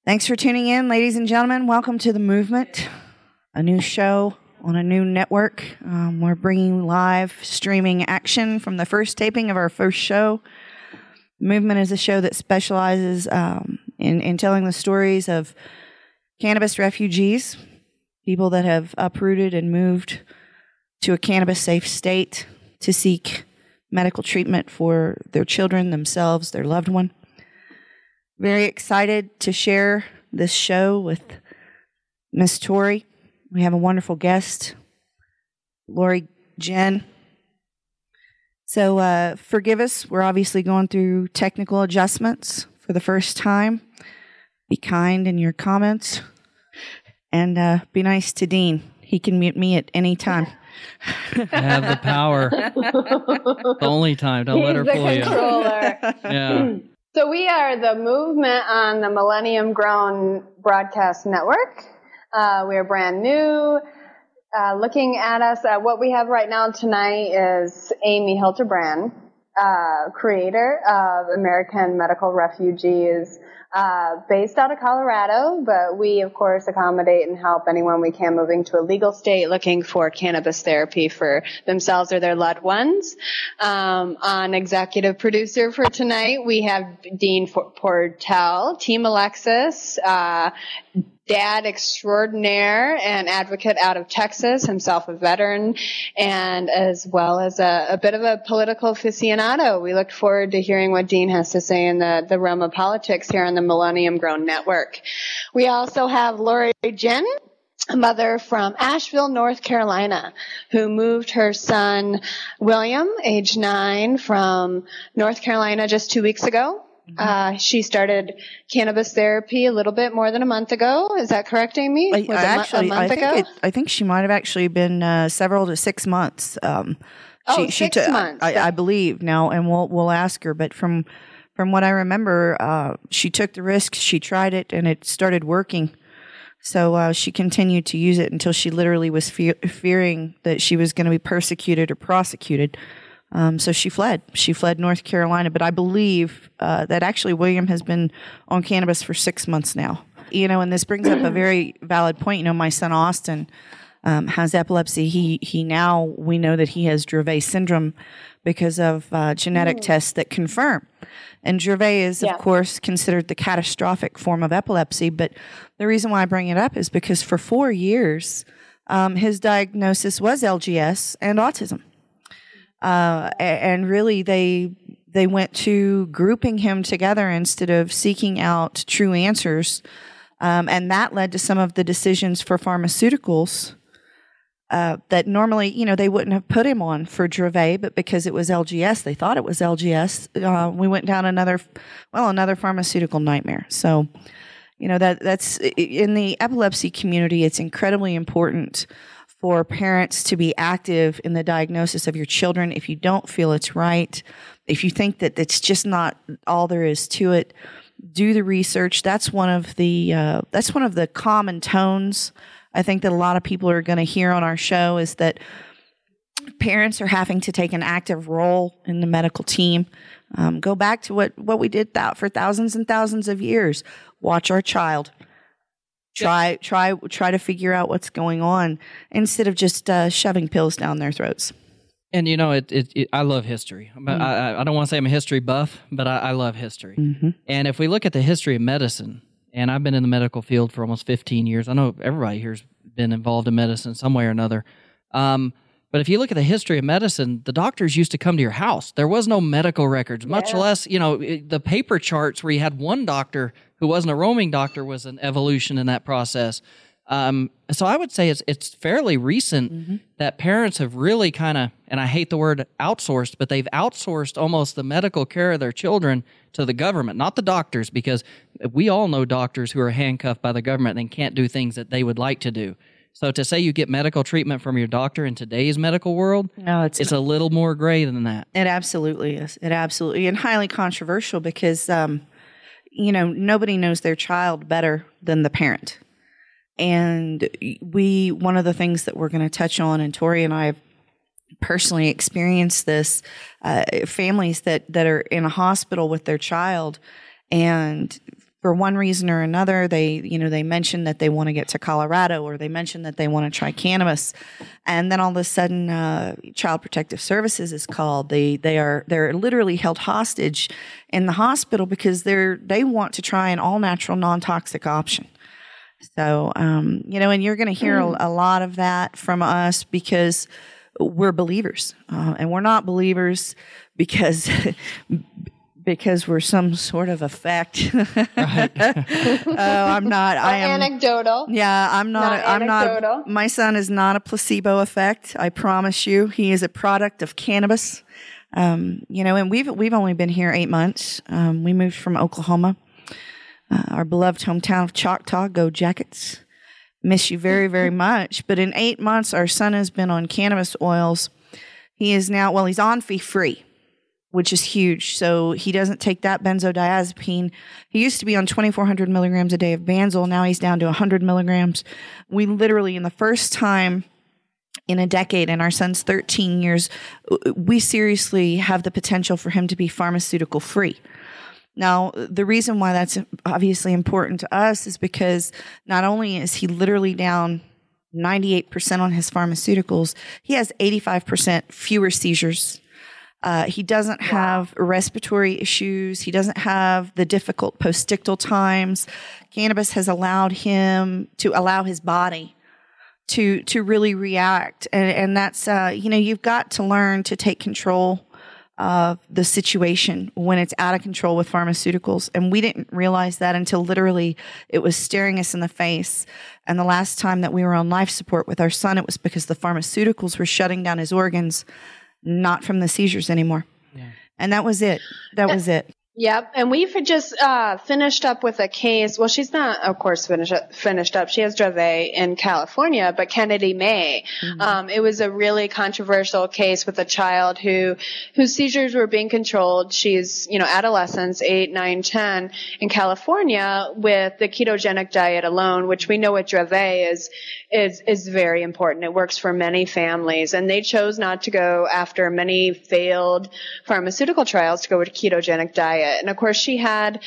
Thanks for tuning in, ladies and gentlemen. Welcome to The Movement, a new show on a new network. We're bringing live streaming action from the first taping of our first show. The Movement is a show that specializes in telling the stories of cannabis refugees, people that have uprooted and moved to a cannabis-safe state to seek medical treatment for their children, themselves, their loved one. Very excited to share this show with Miss Tori. We have a wonderful guest, Lori Jen. So forgive us. We're obviously going through technical adjustments for the first time. Be kind in your comments. And be nice to Dean. He can mute me at any time. I have the power. The only time. Don't let her fool you. Yeah. So we are The Movement on the Millennium Grown Broadcast Network. We are brand new. Looking at us, what we have right now tonight is Amy Hilterbrand, creator of American Medical Refugees, based out of Colorado, but we, of course, accommodate and help anyone we can moving to a legal state looking for cannabis therapy for themselves or their loved ones. On executive producer for tonight, we have Dean Portell, Team Alexis, dad extraordinaire and advocate out of Texas, himself a veteran, and as well as a bit of a political aficionado. We look forward to hearing what Dean has to say in the realm of politics here on the Millennium Grown Network. We also have Lori Jen, a mother from Asheville, North Carolina, who moved her son, William, age 9, from North Carolina just 2 weeks ago. She started cannabis therapy a little bit more than a month ago. Is that correct, Amy? I think she might have actually been several to 6 months. 6 months. I believe now, and we'll ask her. But from what I remember, she took the risk. She tried it, and it started working. So she continued to use it until she literally was fearing that she was going to be persecuted or prosecuted. So she fled. She fled North Carolina. But I believe that actually William has been on cannabis for 6 months now. You know, and this brings up a very valid point. You know, my son Austin has epilepsy. He now, we know that he has Dravet syndrome because of genetic tests that confirm. And Dravet is, of course, considered the catastrophic form of epilepsy. But the reason why I bring it up is because for 4 years, his diagnosis was LGS and autism. And really they went to grouping him together instead of seeking out true answers. And that led to some of the decisions for pharmaceuticals that normally, you know, they wouldn't have put him on for Dravet, but because it was LGS, they thought it was LGS. We went down another pharmaceutical nightmare. So, you know, that's in the epilepsy community, it's incredibly important for parents to be active in the diagnosis of your children. If you don't feel it's right, if you think that it's just not all there is to it, do the research. That's one of the common tones I think that a lot of people are going to hear on our show is that parents are having to take an active role in the medical team. Go back to what we did for thousands and thousands of years. Watch our child. Try to figure out what's going on instead of just shoving pills down their throats. And you know, I love history. I don't want to say I'm a history buff, but I love history. Mm-hmm. And if we look at the history of medicine, and I've been in the medical field for almost 15 years. I know everybody here's been involved in medicine some way or another. But if you look at the history of medicine, the doctors used to come to your house. There was no medical records, much less, you know, the paper charts where you had one doctor who wasn't a roaming doctor was an evolution in that process. So I would say it's fairly recent that parents have really kind of, and I hate the word outsourced, but they've outsourced almost the medical care of their children to the government, not the doctors, because we all know doctors who are handcuffed by the government and can't do things that they would like to do. So to say you get medical treatment from your doctor in today's medical world, it's a little more gray than that. It absolutely is. It absolutely, and highly controversial because, you know, nobody knows their child better than the parent. And one of the things that we're going to touch on, and Tori and I have personally experienced this, families that are in a hospital with their child, and for one reason or another, they mention that they want to get to Colorado, or they mention that they want to try cannabis, and then all of a sudden, Child Protective Services is called. They're literally held hostage in the hospital because they want to try an all natural, non toxic option. So and you're going to hear a lot of that from us because we're believers, and we're not believers because we're some sort of effect. I'm not. I am anecdotal. Yeah, I'm not. I'm not. My son is not a placebo effect. I promise you, he is a product of cannabis. And we've only been here 8 months. We moved from Oklahoma, our beloved hometown of Choctaw. Go Jackets! Miss you very, very much. But in 8 months, our son has been on cannabis oils. He is now, he's on fee-free, which is huge. So he doesn't take that benzodiazepine. He used to be on 2,400 milligrams a day of Banzel. Now he's down to 100 milligrams. We literally, in the first time in a decade, and our son's 13 years, we seriously have the potential for him to be pharmaceutical free. Now, the reason why that's obviously important to us is because not only is he literally down 98% on his pharmaceuticals, he has 85% fewer seizures. He doesn't have respiratory issues. He doesn't have the difficult postictal times. Cannabis has allowed him to allow his body to really react. And that's, you've got to learn to take control of the situation when it's out of control with pharmaceuticals. And we didn't realize that until literally it was staring us in the face. And the last time that we were on life support with our son, it was because the pharmaceuticals were shutting down his organs, not from the seizures anymore. Yeah. And that was it. That was it. Yep. And we've just finished up with a case. Well, she's not, of course, finished up. She has Dravet in California, but Kennedy May. Mm-hmm. It was a really controversial case with a child whose seizures were being controlled. She's, adolescents, 8, 9, 10 in California with the ketogenic diet alone, which we know with Dravet is very important. It works for many families. And they chose not to go after many failed pharmaceutical trials to go with a ketogenic diet. And of course she had,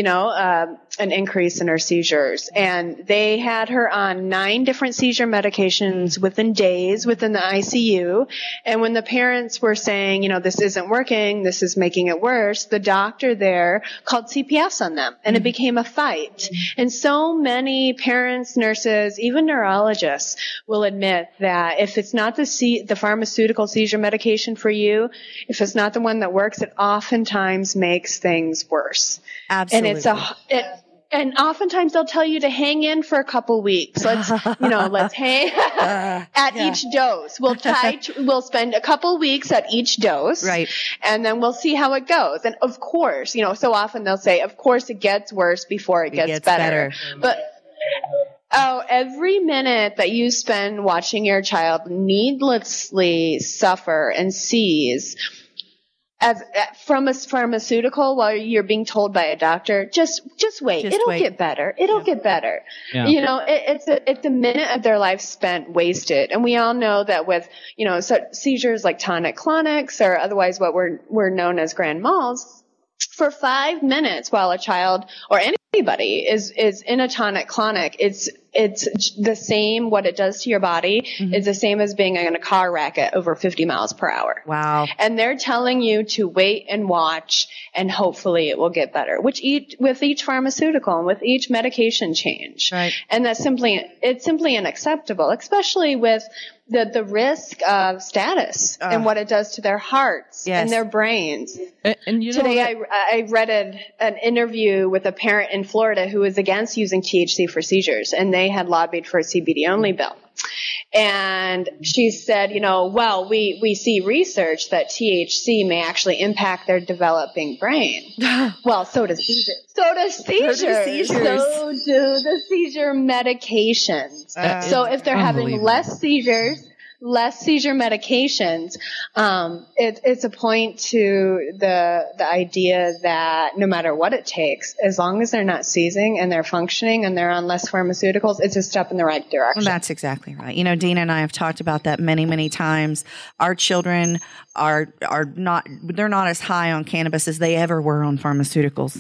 an increase in her seizures, and they had her on 9 different seizure medications within days within the ICU. And when the parents were saying, this isn't working, this is making it worse, the doctor there called CPS on them, and it became a fight. And so many parents, nurses, even neurologists will admit that if it's not the pharmaceutical seizure medication for you, if it's not the one that works, it oftentimes makes things worse. Absolutely. And and oftentimes they'll tell you to hang in for a couple weeks. Let's hang at each dose. We'll spend a couple weeks at each dose. Right. And then we'll see how it goes. And of course, so often they'll say, of course it gets worse before it gets better. But every minute that you spend watching your child needlessly suffer and seize from a pharmaceutical while you're being told by a doctor, just wait. It'll get better. It'll get better. Yeah. It's a minute of their life spent wasted. And we all know that with, seizures like tonic-clonics or otherwise what we're known as grand mals, for 5 minutes while a child or anybody is in a tonic-clonic, it's the same. What it does to your body is the same as being in a car wreck at over 50 miles per hour. Wow. And they're telling you to wait and watch, and hopefully it will get better, with each pharmaceutical and with each medication change. Right. And it's simply unacceptable, especially with the risk of status and what it does to their hearts and their brains. And today I read an interview with a parent in Florida who was against using THC for seizures, and they had lobbied for a CBD only bill. And she said, we see research that THC may actually impact their developing brain. Well, so does seizures. So do the seizure medications. So if they're having less seizures, less seizure medications, it's a point to the idea that no matter what it takes, as long as they're not seizing and they're functioning and they're on less pharmaceuticals, it's a step in the right direction. Well, that's exactly right. Dina and I have talked about that many, many times. Our children are not, they're not as high on cannabis as they ever were on pharmaceuticals.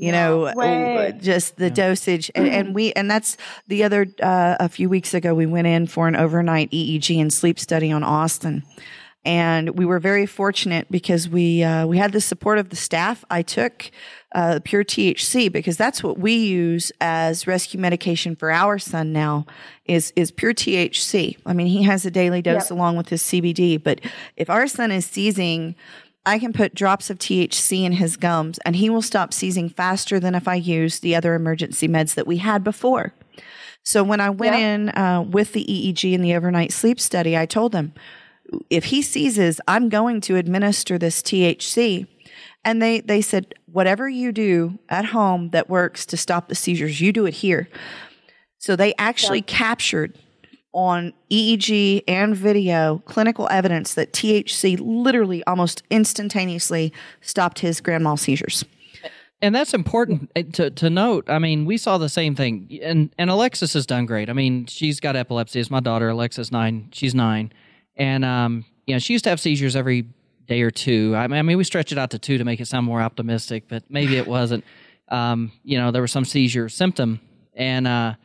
Just the dosage. And that's the other, a few weeks ago, we went in for an overnight EEG and sleep study on Austin. And we were very fortunate because we had the support of the staff. I took pure THC because that's what we use as rescue medication for our son now is pure THC. I mean, he has a daily dose along with his CBD. But if our son is seizing, I can put drops of THC in his gums and he will stop seizing faster than if I use the other emergency meds that we had before. So when I went in with the EEG and the overnight sleep study, I told them, if he seizes, I'm going to administer this THC. And they said, whatever you do at home that works to stop the seizures, you do it here. So they actually captured on EEG and video clinical evidence that THC literally almost instantaneously stopped his grand mal seizures. And that's important to note. I mean, we saw the same thing. And Alexis has done great. I mean, she's got epilepsy. It's my daughter. Alexis, 9. She's 9. And, she used to have seizures every day or two. I mean, we stretched it out to 2 to make it sound more optimistic, but maybe it wasn't. There was some seizure symptom. And,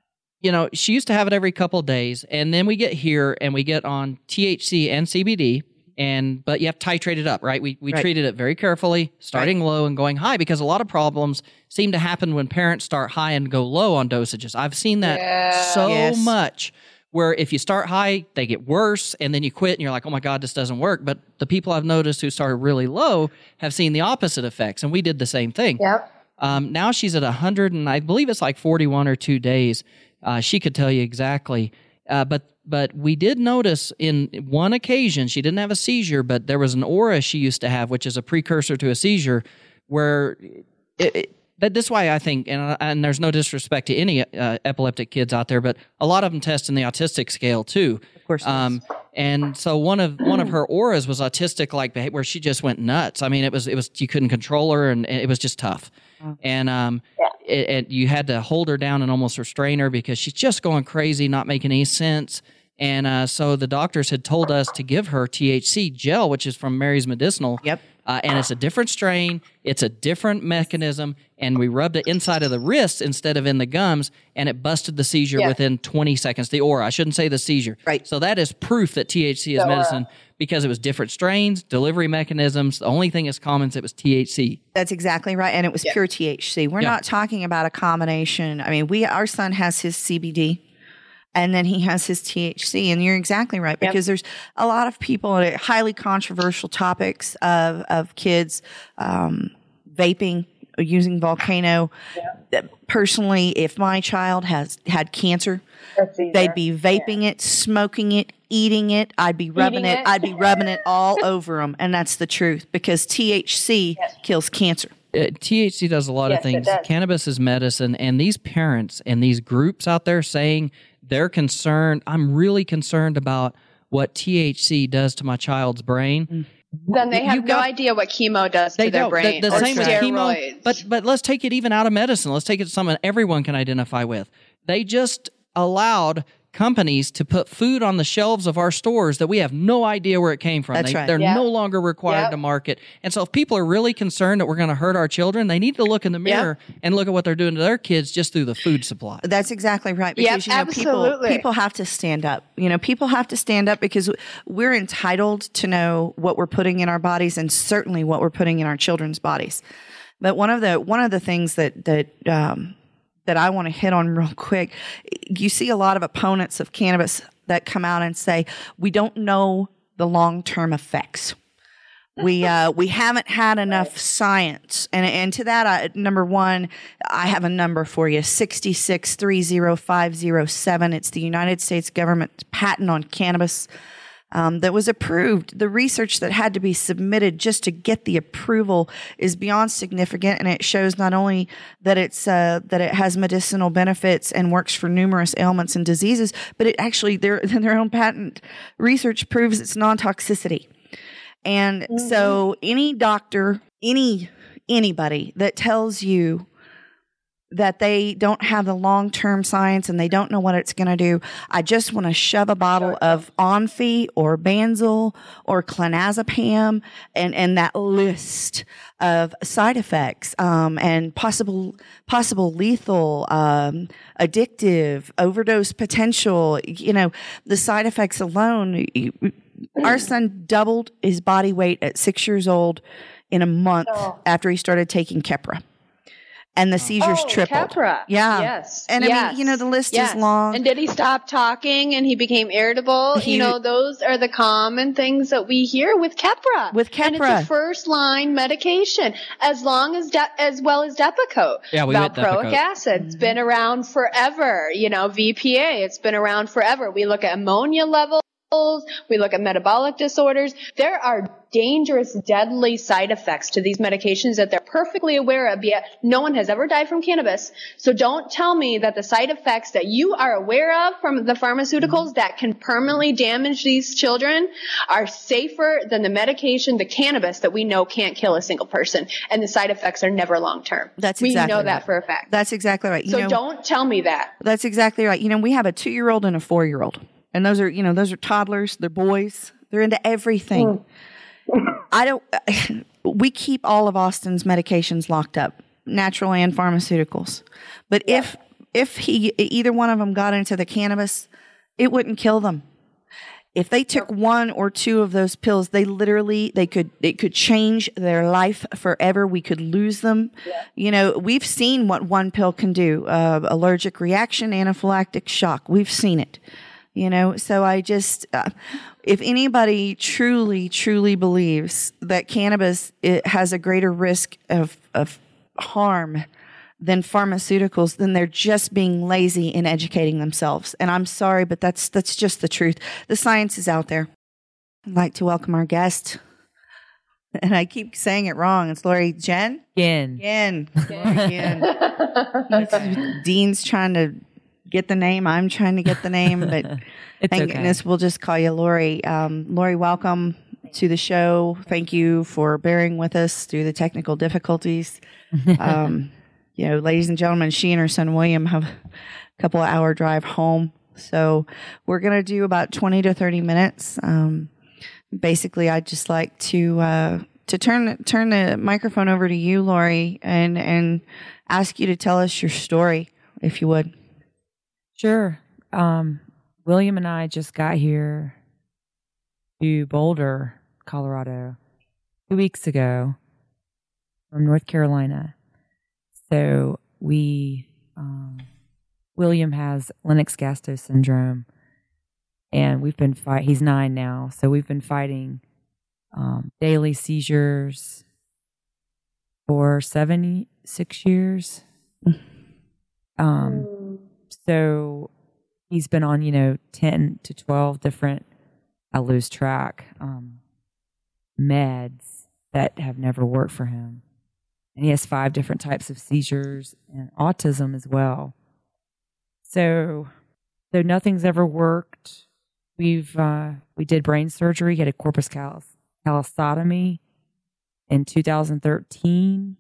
she used to have it every couple of days. And then we get here and we get on THC and CBD. But you have to titrate it up, right? We treated it very carefully, starting low and going high, because a lot of problems seem to happen when parents start high and go low on dosages. I've seen that much, where if you start high, they get worse, and then you quit, and you're like, oh my God, this doesn't work. But the people I've noticed who started really low have seen the opposite effects, and we did the same thing. Yep. Now she's at 100, and I believe it's like 41 or 2 days. She could tell you exactly. But we did notice in one occasion, she didn't have a seizure, but there was an aura she used to have, which is a precursor to a seizure, where that's why I think, and there's no disrespect to any epileptic kids out there, but a lot of them test in the autistic scale too. Of course. And so one of her auras was autistic like behavior, where she just went nuts. I mean, it was you couldn't control her, and it was just tough. And you had to hold her down and almost restrain her because she's just going crazy, not making any sense. And so the doctors had told us to give her THC gel, which is from Mary's Medicinal. Yep. And it's a different strain. It's a different mechanism. And we rubbed it inside of the wrist instead of in the gums, and it busted the seizure within 20 seconds. The aura. I shouldn't say the seizure. Right. So that is proof that THC is medicine, because it was different strains, delivery mechanisms. The only thing is common is it was THC. That's exactly right. And it was pure THC. We're not talking about a combination. I mean, our son has his CBD. And then he has his THC. And you're exactly right, because there's a lot of people at highly controversial topics of kids vaping, or using Volcano. Personally, if my child had cancer, they'd be vaping it, smoking it, eating it. I'd be rubbing it. I'd be rubbing it all over them. And that's the truth, because THC kills cancer. THC does a lot of things. Cannabis is medicine. And these parents and these groups out there saying they're concerned, I'm really concerned about what THC does to my child's brain. Then they have no idea what chemo does to their brain. The same with chemo. But let's take it even out of medicine. Let's take it to something everyone can identify with. They just allowed companies to put food on the shelves of our stores that we have no idea where it came from. They're no longer required to market. And so if people are really concerned that we're going to hurt our children, they need to look in the mirror and look at what they're doing to their kids just through the food supply. That's exactly right. Because, people have to stand up. People have to stand up, because we're entitled to know what we're putting in our bodies, and certainly what we're putting in our children's bodies. But one of the things that I want to hit on real quick, you see a lot of opponents of cannabis that come out and say, we don't know the long-term effects. We haven't had enough science. And to that, number one, I have a number for you, 6630507. It's the United States government patent on cannabis. that was approved. The research that had to be submitted just to get the approval is beyond significant, and it shows not only that that it has medicinal benefits and works for numerous ailments and diseases, but it actually their own patent research proves its non-toxicity. And so any doctor, anybody that tells you that they don't have the long-term science and they don't know what it's going to do, I just want to shove a bottle of Onfi or Banzel or clonazepam and that list of side effects and possible lethal, addictive, overdose potential. The side effects alone. Our son doubled his body weight at 6 years old in a month after he started taking Keppra. And the seizures tripled. Keppra. Yeah. Yes. And I mean, the list is long. And did he stop talking and he became irritable? Those are the common things that we hear with Keppra. And it's a first line medication as well as Depakote. Yeah, Valproic acid. It's been around forever. VPA. It's been around forever. We look at ammonia levels. We look at metabolic disorders. There are dangerous, deadly side effects to these medications that they're perfectly aware of, yet no one has ever died from cannabis. So don't tell me that the side effects that you are aware of from the pharmaceuticals that can permanently damage these children are safer than the medication, the cannabis, that we know can't kill a single person. And the side effects are never long-term. We know that for a fact. That's exactly right. So don't tell me that. That's exactly right. We have a 2-year-old and a 4-year-old. And those are toddlers. They're boys. They're into everything. We keep all of Austin's medications locked up, natural and pharmaceuticals. But if either one of them got into the cannabis, it wouldn't kill them. If they took 1 or 2 of those pills, it could change their life forever. We could lose them. Yeah. We've seen what one pill can do. Allergic reaction, anaphylactic shock. We've seen it. So I just, if anybody truly, truly believes that cannabis has a greater risk of harm than pharmaceuticals, then they're just being lazy in educating themselves. And I'm sorry, but that's just the truth. The science is out there. I'd like to welcome our guest. And I keep saying it wrong. It's Lori Jen? Yen. Dean's trying to get the name. I'm trying to get the name, but thank goodness we'll just call you Lori. Lori, welcome to the show. Thank you for bearing with us through the technical difficulties. Ladies and gentlemen, she and her son William have a couple of hour drive home. So we're going to do about 20 to 30 minutes. Basically, I'd just like to turn the microphone over to you, Lori, and ask you to tell us your story, if you would. Sure. William and I just got here to Boulder, Colorado, 2 weeks ago from North Carolina. So William has Lennox-Gastaut syndrome, and we've been he's 9 now, so we've been fighting daily seizures for 76 years. So he's been on, 10 to 12 different, I lose track, meds that have never worked for him. And he has 5 different types of seizures and autism as well. So nothing's ever worked. We did brain surgery. He had a corpus callosotomy in 2013.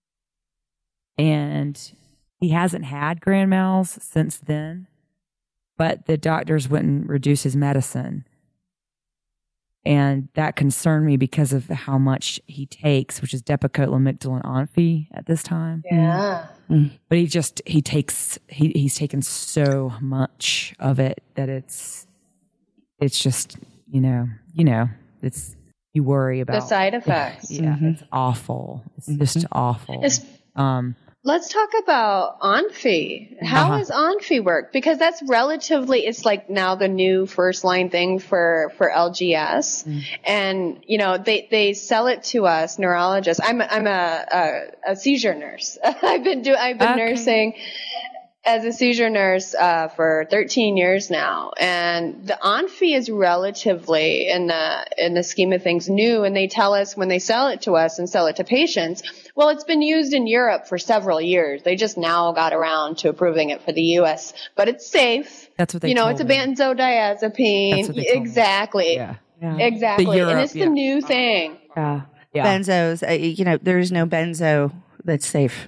And he hasn't had grand mals since then, but the doctors wouldn't reduce his medicine. And that concerned me because of how much he takes, which is Depakote, Lamictal, and Onfi at this time. Yeah. But he's taken so much of it that it's just, it's, you worry about the side effects. Yeah. It's awful. It's just awful. Let's talk about Onfi. How does Onfi work? Because that's it's like now the new first line thing for LGS. And, they sell it to us neurologists. I'm a seizure nurse. I've been nursing. as a seizure nurse for 13 years now, and the Onfi is relatively, in the scheme of things, new. And they tell us when they sell it to us and sell it to patients, well, it's been used in Europe for several years. They just now got around to approving it for the U.S., but it's safe. That's what they told it's a benzodiazepine. That's what they told exactly. Yeah. Exactly. Europe, and it's the new thing. Yeah. Yeah. Benzos, there's no benzo that's safe.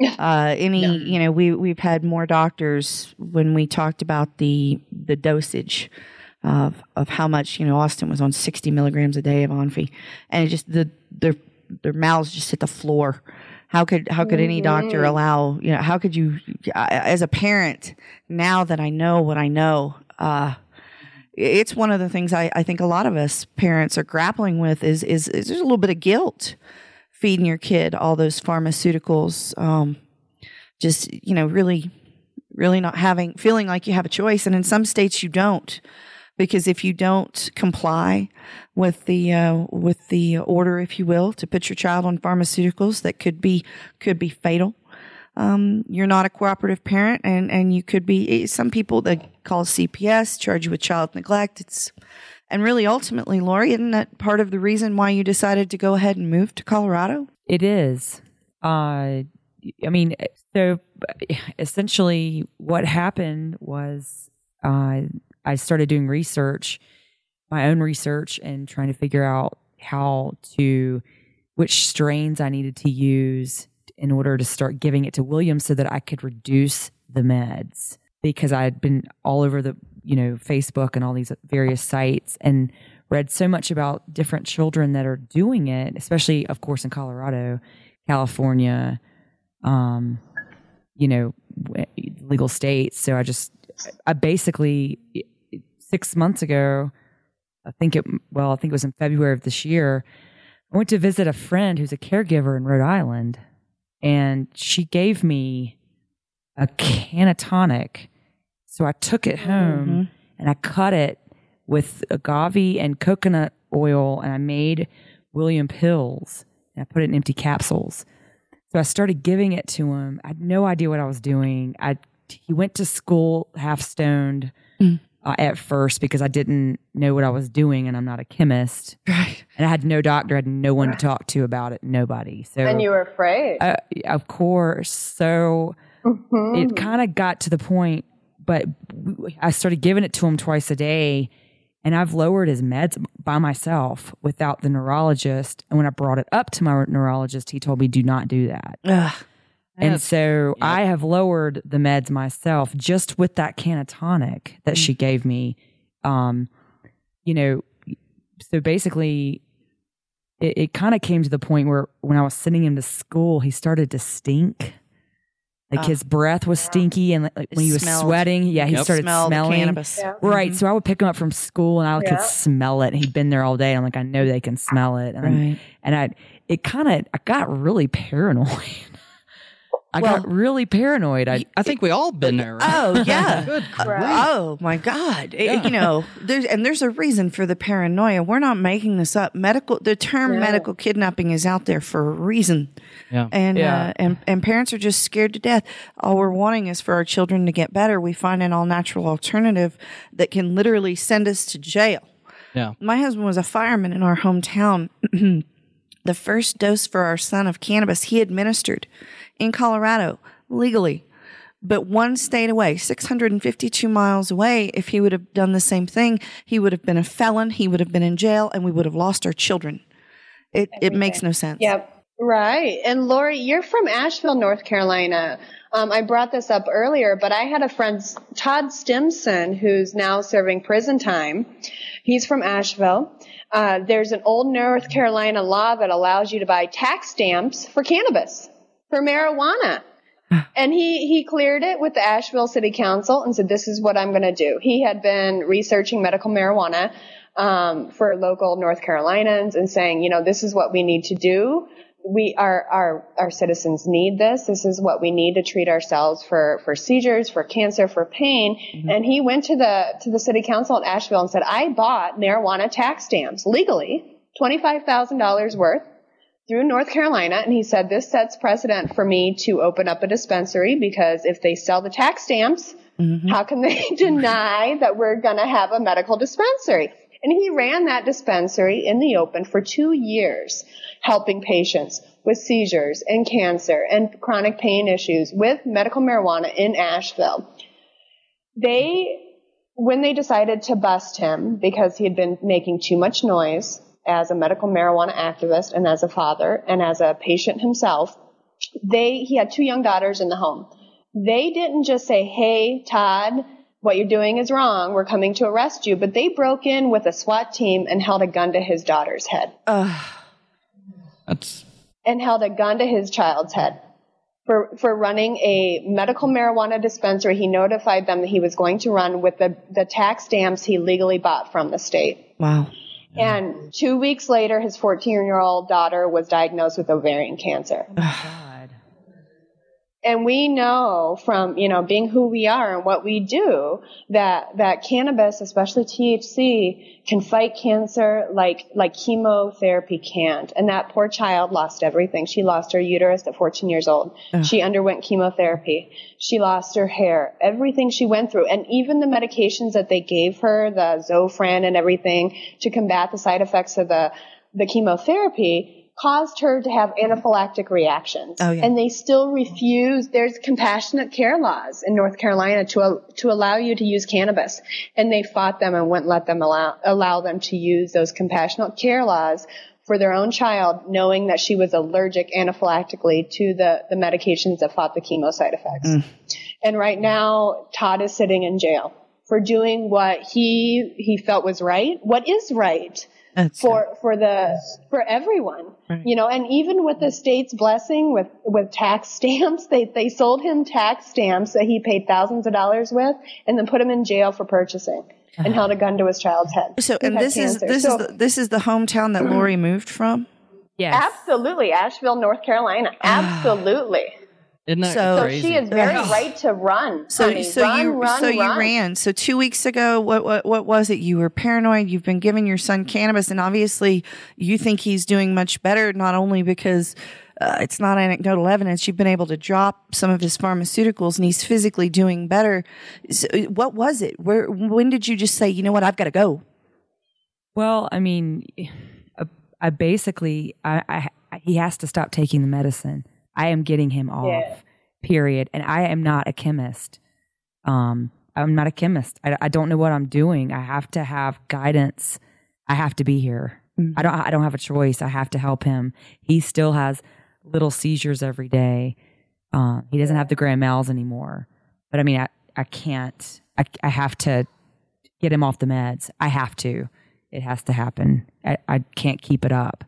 We've had more doctors when we talked about the dosage of how much, Austin was on 60 milligrams a day of Onfi, and it just, their mouths just hit the floor. How could any doctor allow, how could you, as a parent, now that I know what I know, it's one of the things I think a lot of us parents are grappling with is there's a little bit of guilt feeding your kid all those pharmaceuticals, really not feeling like you have a choice. And in some states you don't, because if you don't comply with the order, if you will, to put your child on pharmaceuticals that could be fatal, you're not a cooperative parent, and you could be. Some people that call CPS, charge you with child neglect. And really, ultimately, Lori, isn't that part of the reason why you decided to go ahead and move to Colorado? It is. So essentially what happened was I started doing my own research, and trying to figure out which strains I needed to use in order to start giving it to William so that I could reduce the meds, because I had been all over the Facebook and all these various sites and read so much about different children that are doing it, especially, of course, in Colorado, California, legal states. So I basically 6 months ago, I think it was in February of this year, I went to visit a friend who's a caregiver in Rhode Island, and she gave me a Canatonic. So I took it home and I cut it with agave and coconut oil, and I made William pills, and I put it in empty capsules. So I started giving it to him. I had no idea what I was doing. He went to school half stoned at first, because I didn't know what I was doing, and I'm not a chemist. Right. And I had no doctor, I had no one to talk to about it, nobody. So, and you were afraid. Of course. So it kind of got to the point, but I started giving it to him twice a day, and I've lowered his meds by myself without the neurologist. And when I brought it up to my neurologist, he told me, do not do that. Ugh. And so I have lowered the meds myself just with that Canatonic that she gave me. So basically it kind of came to the point where when I was sending him to school, he started to stink. Like his breath was stinky, and like when he was sweating, he started smelling cannabis. Yeah. Right. So I would pick him up from school, and I could smell it. And he'd been there all day. And I'm like, I know they can smell it. And I got really paranoid. I got really paranoid. I think we all been there. Right? Oh yeah. Good grief. Oh my God. There's a reason for the paranoia. We're not making this up. The term medical kidnapping is out there for a reason. Yeah. And parents are just scared to death. All we're wanting is for our children to get better. We find an all-natural alternative that can literally send us to jail. Yeah. My husband was a fireman in our hometown. The first dose for our son of cannabis he administered in Colorado legally, but one state away, 652 miles away. If he would have done the same thing, he would have been a felon. He would have been in jail, and we would have lost our children. It makes no sense. Yep. Right. And Lori, you're from Asheville, North Carolina. I brought this up earlier, but I had a friend, Todd Stimson, who's now serving prison time. He's from Asheville. There's an old North Carolina law that allows you to buy tax stamps for cannabis, for marijuana. And he cleared it with the Asheville City Council and said, this is what I'm going to do. He had been researching medical marijuana for local North Carolinians and saying, this is what we need to do. Our citizens need this. This is what we need to treat ourselves for seizures, for cancer, for pain. Mm-hmm. And he went to the city council in Asheville and said, I bought marijuana tax stamps legally, $25,000 worth, through North Carolina, and he said, this sets precedent for me to open up a dispensary, because if they sell the tax stamps, how can they deny that we're going to have a medical dispensary? And he ran that dispensary in the open for 2 years, helping patients with seizures and cancer and chronic pain issues with medical marijuana in Asheville. When they decided to bust him because he had been making too much noise as a medical marijuana activist and as a father and as a patient himself, he had 2 young daughters in the home. They didn't just say, hey, Todd, what you're doing is wrong, we're coming to arrest you, but they broke in with a SWAT team and held a gun to his daughter's head. And held a gun to his child's head. For running a medical marijuana dispensary, he notified them that he was going to run with the tax stamps he legally bought from the state. Wow. And 2 weeks later, his 14-year-old daughter was diagnosed with ovarian cancer. Oh, my God. And we know from, being who we are and what we do, that cannabis, especially THC, can fight cancer like chemotherapy can't. And that poor child lost everything. She lost her uterus at 14 years old. She underwent chemotherapy. She lost her hair. Everything she went through. And even the medications that they gave her, the Zofran and everything, to combat the side effects of the chemotherapy, caused her to have anaphylactic reactions. Oh, yeah. And they still refuse. There's compassionate care laws in North Carolina to allow you to use cannabis. And they fought them and wouldn't let them allow them to use those compassionate care laws for their own child, knowing that she was allergic anaphylactically to the medications that fought the chemo side effects. And right now, Todd is sitting in jail for doing what he felt was right. What is right? For everyone, right. And even with the state's blessing with tax stamps, they sold him tax stamps that he paid thousands of dollars with, and then put him in jail for purchasing and held a gun to his child's head. So, and this is the hometown that Lori moved from? Yes. Absolutely. Asheville, North Carolina. Absolutely. Isn't that crazy? So she is very right to run. You ran. So 2 weeks ago, what was it? You were paranoid. You've been giving your son cannabis, and obviously you think he's doing much better. Not only because it's not anecdotal evidence, you've been able to drop some of his pharmaceuticals, and he's physically doing better. So what was it? When did you just say, you know what, I've got to go? Well, I mean, I basically he has to stop taking the medicine. I am getting him off, period. And I am not a chemist. I'm not a chemist. I don't know what I'm doing. I have to have guidance. I have to be here. I don't have a choice. I have to help him. He still has little seizures every day. He doesn't have the grand mals anymore. But I mean, I can't. I have to get him off the meds. I have to. It has to happen. I can't keep it up.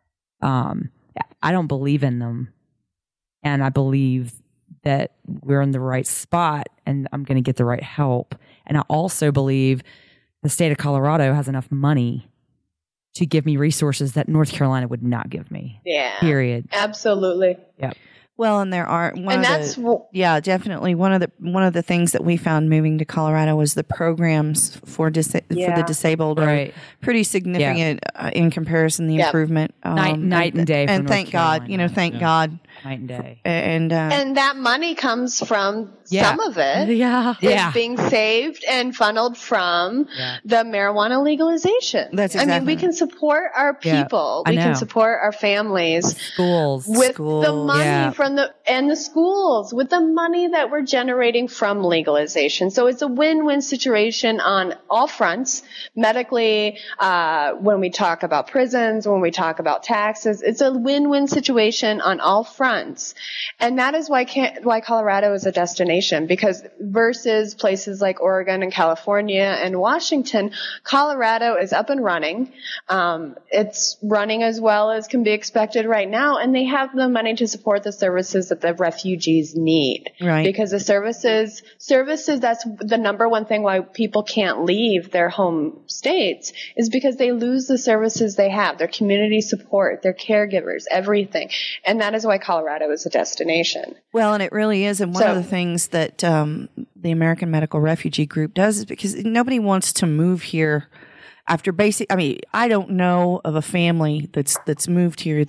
I don't believe in them. And I believe that we're in the right spot and I'm going to get the right help. And I also believe the state of Colorado has enough money to give me resources that North Carolina would not give me. Yeah. Period. Absolutely. Yep. Well, and there are definitely one of the things that we found moving to Colorado was the programs for the disabled right. are pretty significant in comparison the improvement night and day. And thank God, thank God, night and day. And that money comes from some of it. Is being saved and funneled from the marijuana legalization. That's exactly. I mean, we can support our people. We can support our families. Schools. With the money from the schools, with the money that we're generating from legalization. So it's a win-win situation on all fronts. Medically, when we talk about prisons, when we talk about taxes, it's a win-win situation on all fronts. And that is why Colorado is a destination, because versus places like Oregon and California and Washington, Colorado is up and running. It's running as well as can be expected right now, and they have the money to support the services that the refugees need. Right. Because the services, that's the number one thing why people can't leave their home states, is because they lose the services they have, their community support, their caregivers, everything. And that is why Colorado is a destination. Well, and it really is. And one of the things that the American Medical Refugee Group does is because nobody wants to move here after I don't know of a family that's moved here that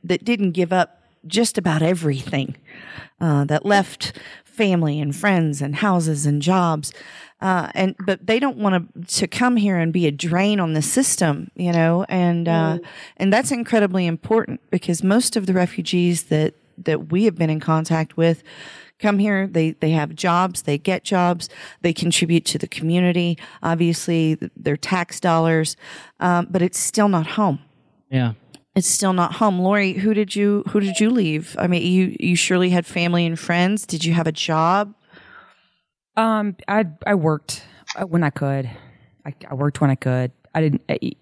that didn't give up just about everything, that left family and friends and houses and jobs. But they don't want to come here and be a drain on the system, and that's incredibly important because most of the refugees that we have been in contact with come here, they have jobs, they get jobs, they contribute to the community, obviously their tax dollars, but it's still not home. Yeah. It's still not home. Lori, who did you leave? I mean, you surely had family and friends. Did you have a job? I worked when I could. I worked when I could. I didn't.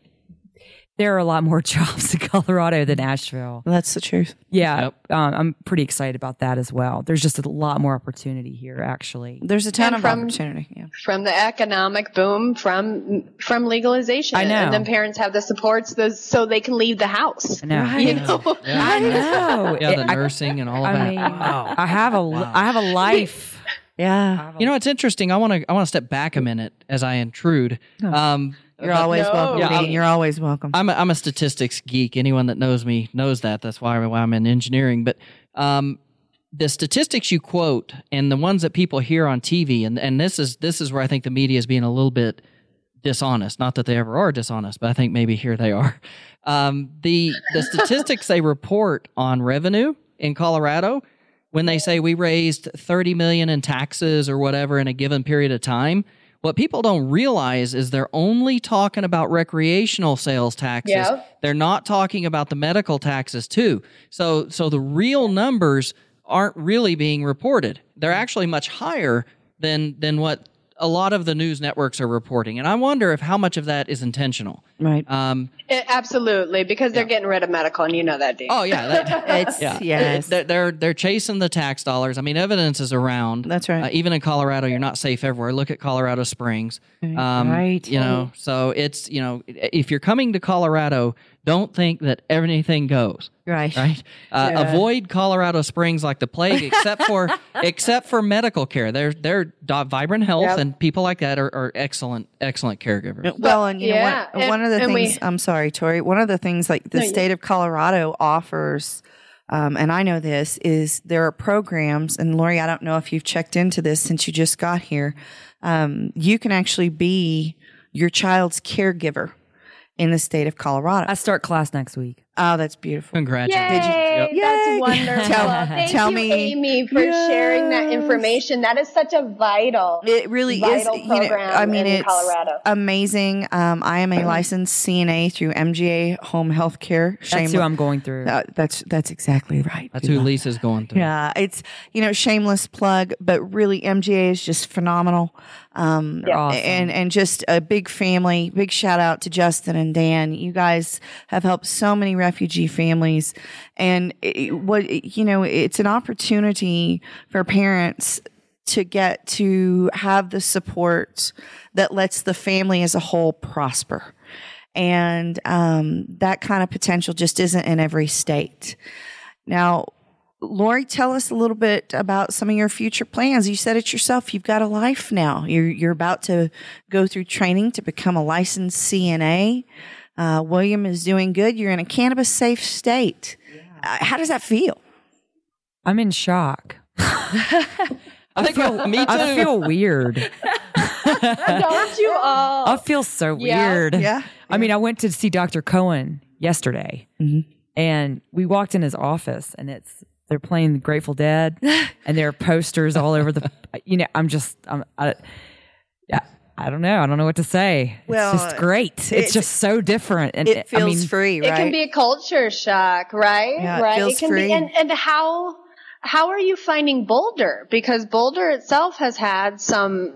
There are a lot more jobs in Colorado than Asheville. That's the truth. Yeah, Yep. I'm pretty excited about that as well. There's just a lot more opportunity here, actually. There's a ton And of from- opportunity. Yeah. From the economic boom from legalization. I know. And then parents have the supports so they can leave the house. I know. Right. You know? I know. Yeah, the nursing and all of I that. mean, Wow. I have a life. Yeah. It's interesting. I want to step back a minute as I intrude. You're always No. welcome, Yeah, Dean. You're always welcome. I'm a statistics geek. Anyone that knows me knows that. That's why I'm in engineering. But the statistics you quote and the ones that people hear on TV, and this is where I think the media is being a little bit dishonest. Not that they ever are dishonest, but I think maybe here they are. The statistics they report on revenue in Colorado, when they say we raised $30 million in taxes or whatever in a given period of time, what people don't realize is they're only talking about recreational sales taxes. Yeah. They're not talking about the medical taxes too. So the real numbers aren't really being reported. They're actually much higher than what a lot of the news networks are reporting. And I wonder if how much of that is intentional. Right. Absolutely, because they're getting rid of medical, and you know that, Dean. Oh yeah, It's yes. They're chasing the tax dollars. I mean, evidence is around. That's right. Even in Colorado, you're not safe everywhere. Look at Colorado Springs. Right. So it's if you're coming to Colorado, don't think that everything goes. Right. Right. Avoid Colorado Springs like the plague, except for medical care. They're Vibrant Health Yep. and people like that are excellent caregivers. Well, and you Yeah, know what? One of the and things. I'm sorry, Tori. One of the things like the state of Colorado offers, and I know this, is there are programs. And Lori, I don't know if you've checked into this since you just got here. You can actually be your child's caregiver in the state of Colorado. I start class next week. Oh, that's beautiful. Congratulations. Yay, Yep. that's wonderful. Tell Thank you, me. Amy, for sharing that information. That is such a vital. It really is. Vital program in it's Colorado. amazing. I am a licensed CNA through MGA Home Health Care. That's who I'm going through. That's exactly right. That's who Lisa's going through. Yeah, it's shameless plug, but really MGA is just phenomenal. They're awesome. And just a big family. Big shout out to Justin and Dan. You guys have helped so many refugee families, and it's an opportunity for parents to get to have the support that lets the family as a whole prosper. And that kind of potential just isn't in every state. Now, Lori, tell us a little bit about some of your future plans. You said it yourself. You've got a life now. You're about to go through training to become a licensed CNA. William is doing good. You're in a cannabis safe state. How does that feel? I'm in shock. I think me too. I feel weird. Don't you all? I feel so Yeah. weird. Yeah. I mean, I went to see Dr. Cohen yesterday, and we walked in his office, and they're playing the Grateful Dead, and there are posters all over the. I don't know. I don't know what to say. Well, it's just great. It's just so different, and It feels I mean, free, right? It can be a culture shock, right? Yeah, it right. feels It can free. be. And how are you finding Boulder? Because Boulder itself has had some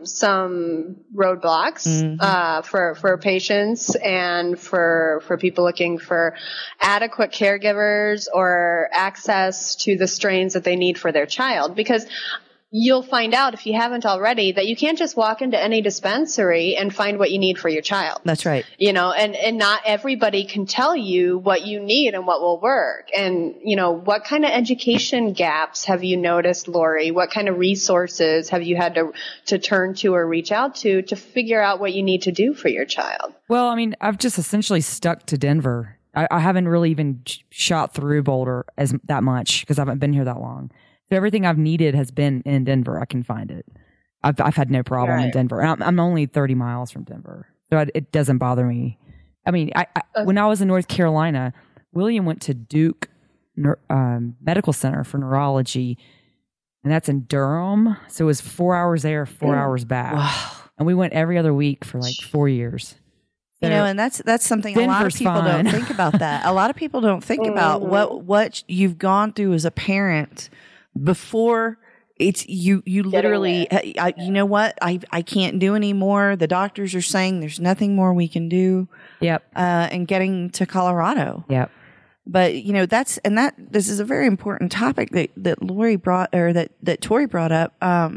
roadblocks for patients and for people looking for adequate caregivers or access to the strains that they need for their child. Because you'll find out, if you haven't already, that you can't just walk into any dispensary and find what you need for your child. That's right. And not everybody can tell you what you need and what will work. And, what kind of education gaps have you noticed, Lori? What kind of resources have you had to turn to or reach out to figure out what you need to do for your child? well, I mean, I've just essentially stuck to Denver I haven't really even shot through Boulder that much because I haven't been here that long. So everything I've needed has been in Denver. I can find it. I've had no problem in Denver. And I'm only 30 miles from Denver, so it doesn't bother me. I mean, when I was in North Carolina, William went to Duke Medical Center for neurology, and that's in Durham. So it was 4 hours there, 4 hours back. Wow. And we went every other week for like 4 years. So, and that's something a lot of people don't think about that. A lot of people don't think about what you've gone through as a parent before it's you literally, you know what? I can't do anymore. The doctors are saying there's nothing more we can do. Yep. And getting to Colorado. Yep. But this is a very important topic that Lori brought, or that Tori brought up.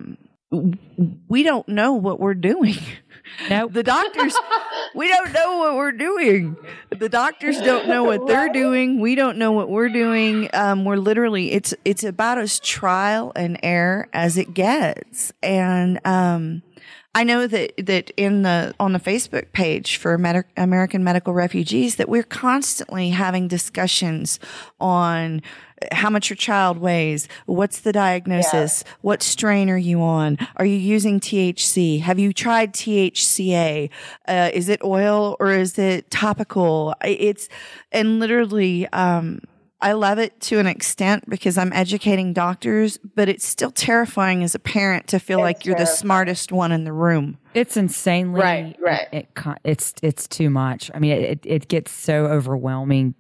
We don't know what we're doing. No, the doctors, we don't know what we're doing. The doctors don't know what they're doing. We don't know what we're doing. We're literally, it's about as trial and error as it gets. And, I know that on the Facebook page for American Medical Refugees that we're constantly having discussions on how much your child weighs, what's the diagnosis, what strain are you on, are you using THC, have you tried THCA, is it oil or is it topical? And literally, I love it to an extent because I'm educating doctors, but it's still terrifying as a parent to feel like you're the smartest one in the room. It's insanely right. It's too much. I mean, it gets so overwhelming.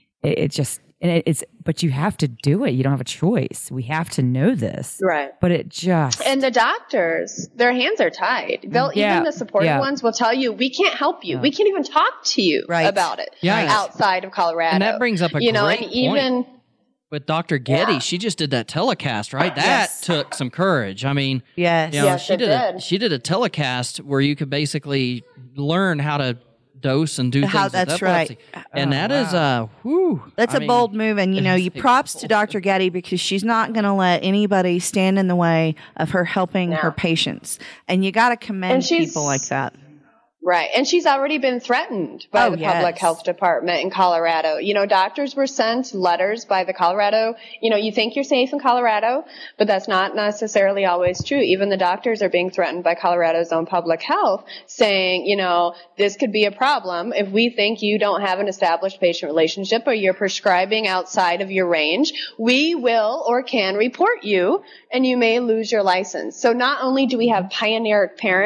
But you have to do it. You don't have a choice. We have to know this. Right. But and the doctors, their hands are tied. Even the supportive ones will tell you, we can't help you. We can't even talk to you about it outside of Colorado. And that brings up a great point. With Dr. Getty, she just did that telecast, right? That took some courage. I mean, she did a telecast where you could basically learn how to dose and do things with epilepsy. Right. And that is that's a bold move. And you props to Dr. Getty because she's not going to let anybody stand in the way of her helping her patients. And you got to commend people like that. Right. And she's already been threatened by the public health department in Colorado. Doctors were sent letters by the Colorado, you think you're safe in Colorado, but that's not necessarily always true. Even the doctors are being threatened by Colorado's own public health saying, this could be a problem if we think you don't have an established patient relationship or you're prescribing outside of your range. We will or can report you and you may lose your license. So not only do we have pioneering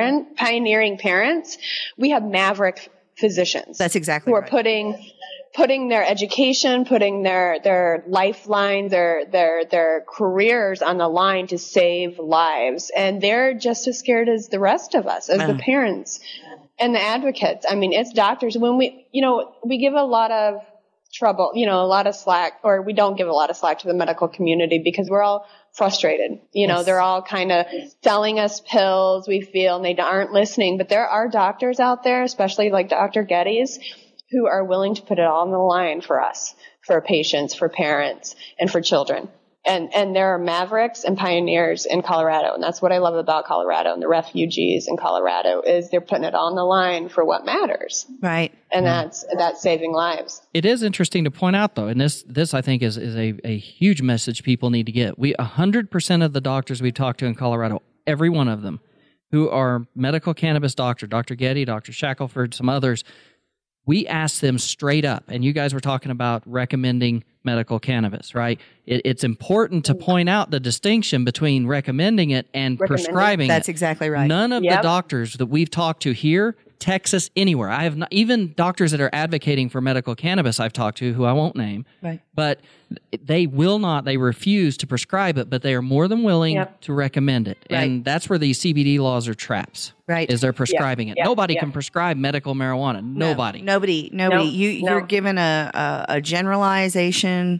parents, we have maverick physicians. That's exactly who are putting their education, putting their lifeline, their careers on the line to save lives. And they're just as scared as the rest of us, as the parents and the advocates. I mean, it's doctors. When we give a lot of trouble, a lot of slack, or we don't give a lot of slack to the medical community because we're all frustrated. They're all kind of selling us pills, we feel, and they aren't listening. But there are doctors out there, especially like Dr. Getty's, who are willing to put it all on the line for us, for patients, for parents, and for children. And there are mavericks and pioneers in Colorado. And that's what I love about Colorado and the refugees in Colorado is they're putting it on the line for what matters. Right. And that's saving lives. It is interesting to point out, though, and this I think is a huge message people need to get. 100% of the doctors we've talked to in Colorado, every one of them, who are medical cannabis doctor, Dr. Getty, Dr. Shackelford, some others, we ask them straight up, and you guys were talking about recommending medical cannabis, right? It's important to point out the distinction between recommending it and prescribing it. That's exactly right. None of the doctors that we've talked to here, Texas, anywhere. I have not, even doctors that are advocating for medical cannabis I've talked to, who I won't name, but they refuse to prescribe it, but they are more than willing to recommend it. Right. And that's where these CBD laws are traps. Right. Is they're prescribing it. Nobody can prescribe medical marijuana. Nobody. Nobody. You're given a generalization,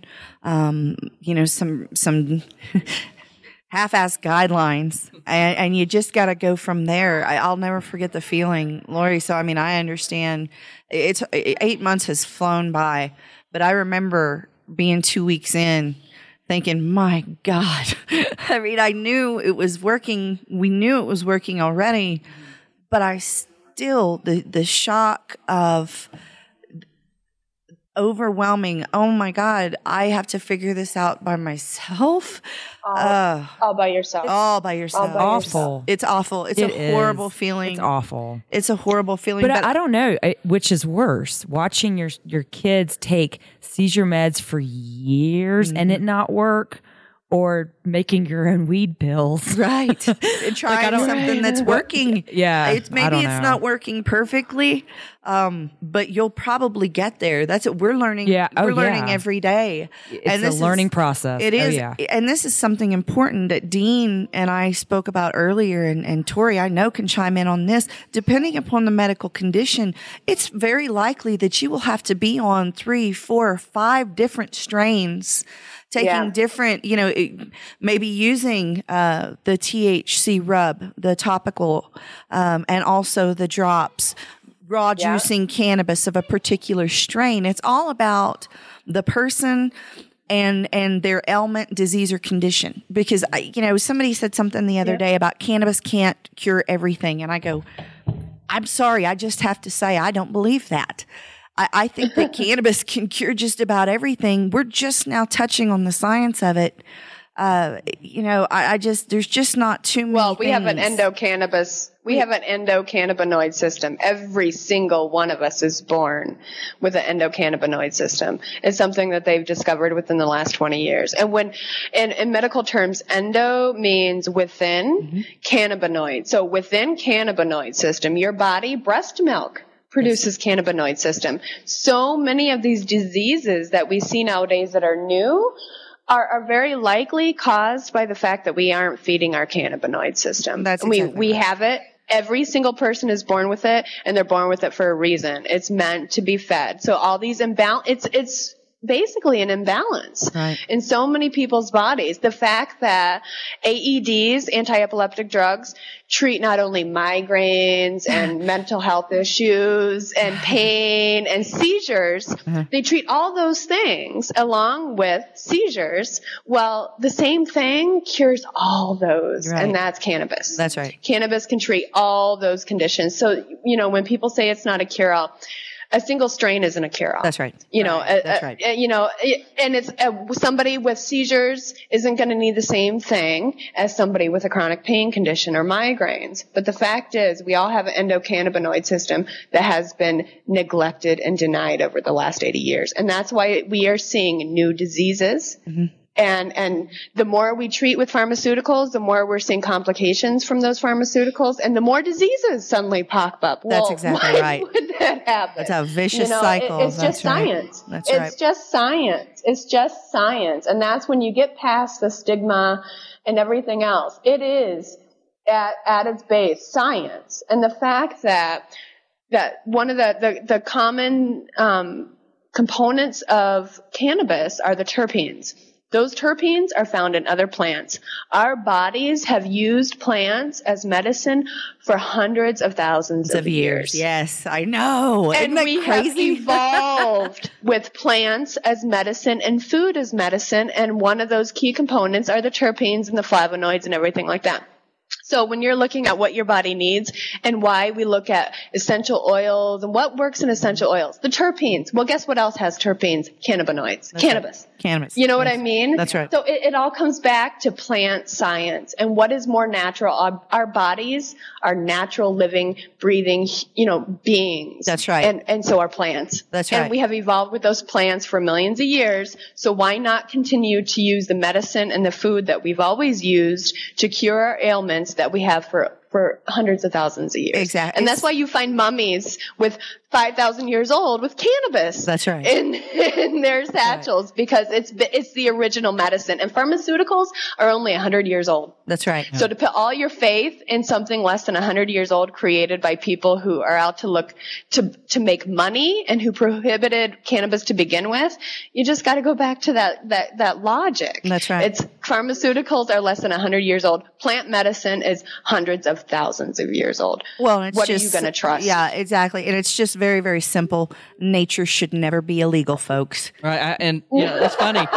some half-assed guidelines, and you just got to go from there. I'll never forget the feeling, Lori. So, I understand. 8 months has flown by, but I remember being 2 weeks in thinking, my God. I knew it was working. We knew it was working already, but I still, the shock of overwhelming. Oh my God, I have to figure this out by myself. All by yourself. All by yourself. Awful. It's awful. It's a horrible feeling. It's awful. It's a horrible feeling. But I don't know which is worse: watching your kids take seizure meds for years and it not work, or making your own weed pills. Right. And trying something that's working. Yeah. Maybe it's not working perfectly, but you'll probably get there. That's what we're learning. Yeah. We're learning every day. It's a learning process. It is. Yeah. And this is something important that Dean and I spoke about earlier, and Tori, I know, can chime in on this. Depending upon the medical condition, it's very likely that you will have to be on 3, 4, 5 different strains, taking different, maybe using the THC rub, the topical, and also the drops, raw juicing cannabis of a particular strain. It's all about the person and their ailment, disease, or condition. Because, somebody said something the other day about cannabis can't cure everything. And I go, I'm sorry, I just have to say I don't believe that. I think that cannabis can cure just about everything. We're just now touching on the science of it. There's just not too many Well, we things. have an endocannabis. We have an endocannabinoid system. Every single one of us is born with an endocannabinoid system. It's something that they've discovered within the last 20 years. And when, in medical terms, endo means within cannabinoid. So within cannabinoid system, your body, breast milk produces cannabinoid system. So many of these diseases that we see nowadays that are new are very likely caused by the fact that we aren't feeding our cannabinoid system. We have it. Every single person is born with it, and they're born with it for a reason. It's meant to be fed. So all these it's basically an imbalance in so many people's bodies. The fact that AEDs, anti-epileptic drugs, treat not only migraines and mental health issues and pain and seizures, they treat all those things along with seizures. Well, the same thing cures all those, and that's cannabis. That's right. Cannabis can treat all those conditions. So, when people say it's not a cure-all, a single strain isn't a cure-all. That's right. That's right. And it's somebody with seizures isn't going to need the same thing as somebody with a chronic pain condition or migraines. But the fact is, we all have an endocannabinoid system that has been neglected and denied over the last 80 years. And that's why we are seeing new diseases. And the more we treat with pharmaceuticals, the more we're seeing complications from those pharmaceuticals, and the more diseases suddenly pop up. That's exactly right. Why would that happen? That's a vicious cycle. It's just science. That's right. It's just science. It's just science. And that's when you get past the stigma and everything else. It is, at its base, science. And the fact that one of the common components of cannabis are the terpenes. Those terpenes are found in other plants. Our bodies have used plants as medicine for hundreds of thousands of years. Yes, I know. And Isn't that we crazy? have evolved with plants as medicine and food as medicine. And one of those key components are the terpenes and the flavonoids and everything like that. So when you're looking at what your body needs and why we look at essential oils and what works in essential oils, the terpenes. Well, guess what else has terpenes? Cannabinoids. That's Cannabis. Right. Cannabis. You know what I mean? That's right. So it all comes back to plant science and what is more natural. Our bodies are natural, living, breathing, beings. That's right. And so are plants. That's right. And we have evolved with those plants for millions of years. So why not continue to use the medicine and the food that we've always used to cure our ailments that we have for hundreds of thousands of years. Exactly. And that's why you find mummies with 5,000 years old with cannabis. That's right. In their satchels, because it's the original medicine. And pharmaceuticals are only 100 years old. That's right. So to put all your faith in something less than 100 years old, created by people who are out to look to make money and who prohibited cannabis to begin with, you just got to go back to that logic. That's right. Pharmaceuticals are less than 100 years old. Plant medicine is hundreds of thousands of years old. Well, it's what just, are you going to trust? Yeah, exactly. And it's just very, very simple. Nature should never be illegal, folks. Right. It's funny.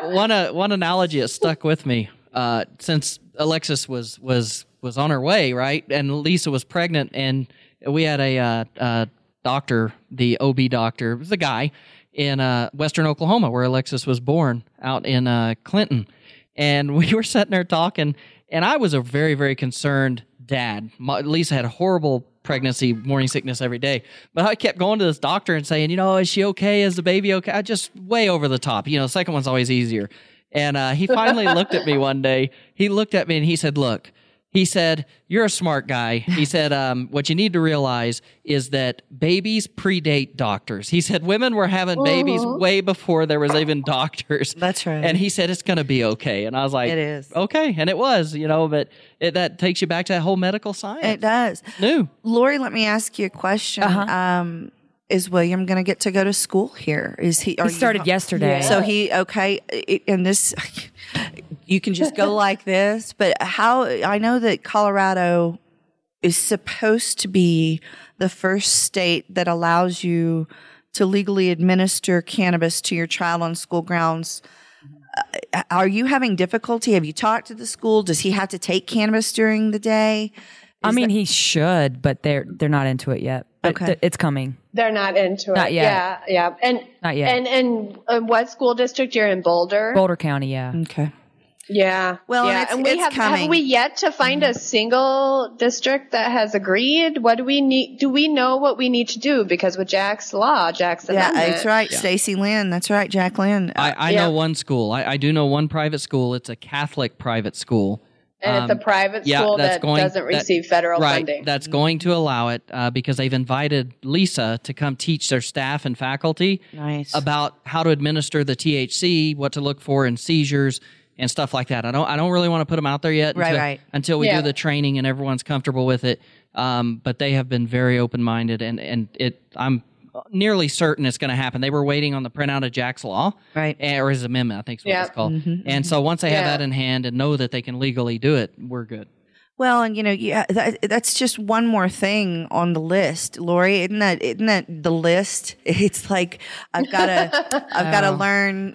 One analogy that stuck with me since Alexis was on her way, right? And Lisa was pregnant, and we had a doctor, the OB doctor, it was a guy, in Western Oklahoma, where Alexis was born, out in Clinton. And we were sitting there talking, and I was a very, very concerned dad. Lisa had a horrible pregnancy, morning sickness every day. But I kept going to this doctor and saying, is she okay? Is the baby okay? I just way over the top. The second one's always easier. And he finally looked at me one day. He looked at me and he said, look, he said, you're a smart guy. He said, what you need to realize is that babies predate doctors. He said, women were having babies way before there was even doctors. That's right. And he said, it's going to be okay. And I was like, it is. Okay. And it was, but that takes you back to that whole medical science. It does. New. Lori, let me ask you a question. Is William going to get to go to school here? Is he? He started yesterday. So and this, you can just go like this. But I know that Colorado is supposed to be the first state that allows you to legally administer cannabis to your child on school grounds. Are you having difficulty? Have you talked to the school? Does he have to take cannabis during the day? He should, but they're not into it yet. But Okay. it's coming. They're not into it. Not yet. Yeah. And Not yet. And what school district you're in? Boulder. Boulder County, yeah. Okay. Yeah. Well, yeah. and we it's coming. have we yet to find a single district that has agreed? What do we need? Do we know what we need to do? Because with Jack's law, Jack's amendment. Yeah, that's right. Stacy Lynn. That's right. Jack Lynn. I know one school. I do know one private school. It's a Catholic private school. And it's a private school that doesn't receive federal funding. That's going to allow it because they've invited Lisa to come teach their staff and faculty about how to administer the THC, what to look for in seizures and stuff like that. I don't really want to put them out there yet until we do the training and everyone's comfortable with it. But they have been very open-minded, and I'm nearly certain it's going to happen. They were waiting on the printout of Jack's law, or his amendment, I think is what it's called. Mm-hmm. And so once they have that in hand and know that they can legally do it, we're good. Well, and that's just one more thing on the list, Lori. Isn't that the list? It's like I've got to learn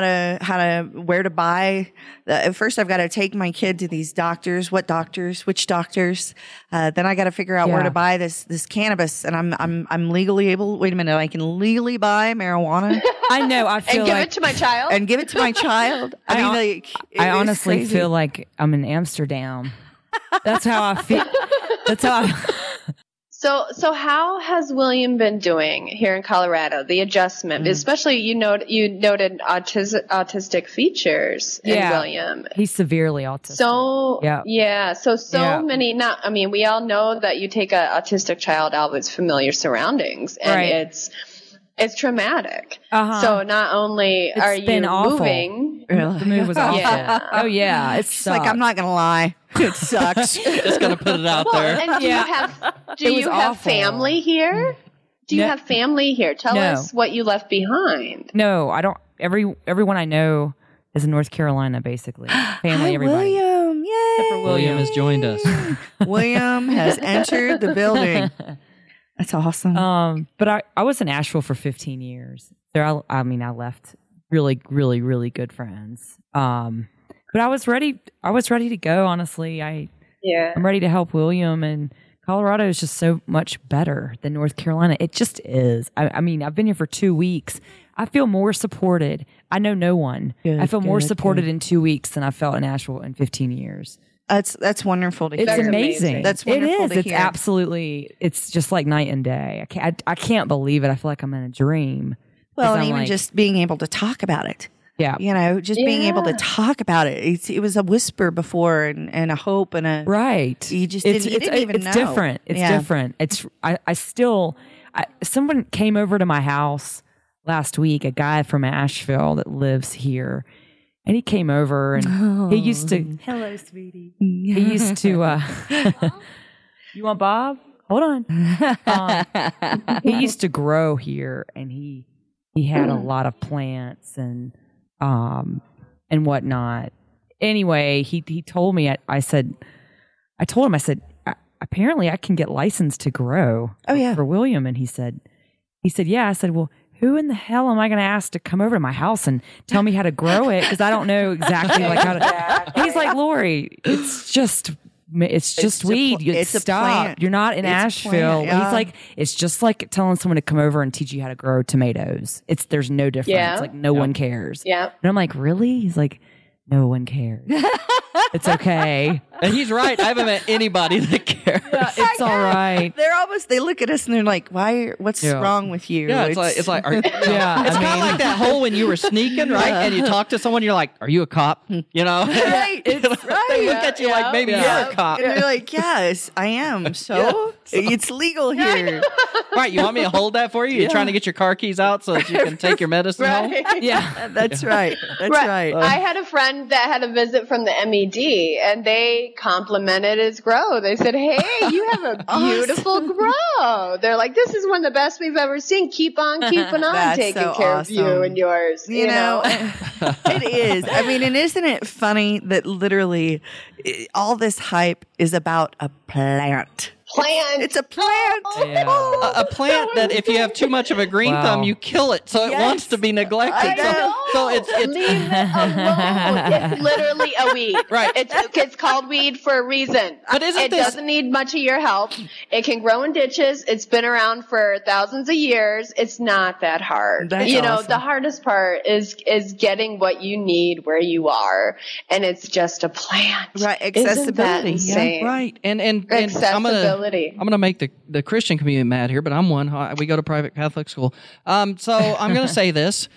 where to buy. First, I've got to take my kid to these doctors. Which doctors? Then I got to figure out where to buy this cannabis. And I'm legally able. Wait a minute, I can legally buy marijuana. I know. I feel and give it to my child. And give it to my child. I honestly feel like I'm in Amsterdam. That's how I feel. So how has William been doing here in Colorado? The adjustment, especially you noted autistic features in William. He's severely autistic. So many. We all know that you take an autistic child out of its familiar surroundings, and it's traumatic. So not only are you moving, really? The move was awful. Yeah. Oh yeah, it's like I'm not gonna lie. It sucks. Just gonna put it out there. And do you have family here? Do you have family here? Tell us what you left behind. No, I don't. Everyone I know is in North Carolina, basically. Family, everybody. William, yay! Except for William has joined us. William has entered the building. That's awesome. But I was in Asheville for 15 years. So I left really, really, really good friends. But I was ready to go, honestly. I'm ready to help William, and Colorado is just so much better than North Carolina. It just is. I've been here for 2 weeks. I feel more supported. I know no one. I feel more supported in 2 weeks than I felt in Asheville in 15 years. That's wonderful to hear. It's amazing. That's wonderful to hear. It's absolutely. It's just like night and day. I can't believe it. I feel like I'm in a dream. Well, and even just being able to talk about it. Yeah. Being able to talk about it. It was a whisper before and a hope and a right. You just didn't even know. It's different. It's different. Someone came over to my house last week. A guy from Asheville that lives here. And he came over and he used to. Hello, sweetie. He used to. You want Bob? Hold on. He used to grow here, and he had a lot of plants and whatnot. Anyway, he told me. I told him. Apparently I can get licensed to grow. Oh yeah. For William, and he said, yeah. I said, well, who in the hell am I going to ask to come over to my house and tell me how to grow it? Because I don't know exactly how to. He's like, Lori, it's just it's just weed. It's a Stop. plant. You're not in It's a Asheville. plant, yeah. He's like, it's just like telling someone to come over and teach you how to grow tomatoes. There's no difference. Yeah. Like no one cares. Yeah. And I'm like, really? He's like, no one cares. It's okay. And he's right. I haven't met anybody that cares. It's all right. They look at us and they're like, what's Yeah. wrong with you? Yeah, it's like, Yeah, it's kind of like that whole when you were sneaking, right? And you talk to someone, you're like, "Are you a cop?" You know, right. It's right. They look at you like maybe you're a cop, And they're like, yes, I am. So it's legal here. right? You want me to hold that for you? You're trying to get your car keys out so that you can take your medicine home. Right. Yeah. That's right. That's right. I had a friend that had a visit from the MED, and they complimented his grow. They said, "Hey, you have a beautiful grow." They're like, "This is one of the best we've ever seen. Keep on keeping on, That's taking so care of you awesome. and yours." You know, it is. I mean, and isn't it funny that literally all this hype is about a plant? Plant. It's a plant. Yeah. A plant that if you have too much of a green Wow. thumb, you kill it, so it Yes. wants to be neglected. I know. So it's Leave it alone. It's literally a weed. Right. It's called weed for a reason. But isn't it this- doesn't need much of your help. It can grow in ditches. It's been around for thousands of years. It's not that hard. That's you know, awesome. the hardest part is getting what you need where you are, and it's just a plant. Right, Isn't that accessibility, yeah, insane? right, and Accessibility. I'm gonna make the Christian community mad here, but I'm one. We go to private Catholic school, so I'm gonna say this,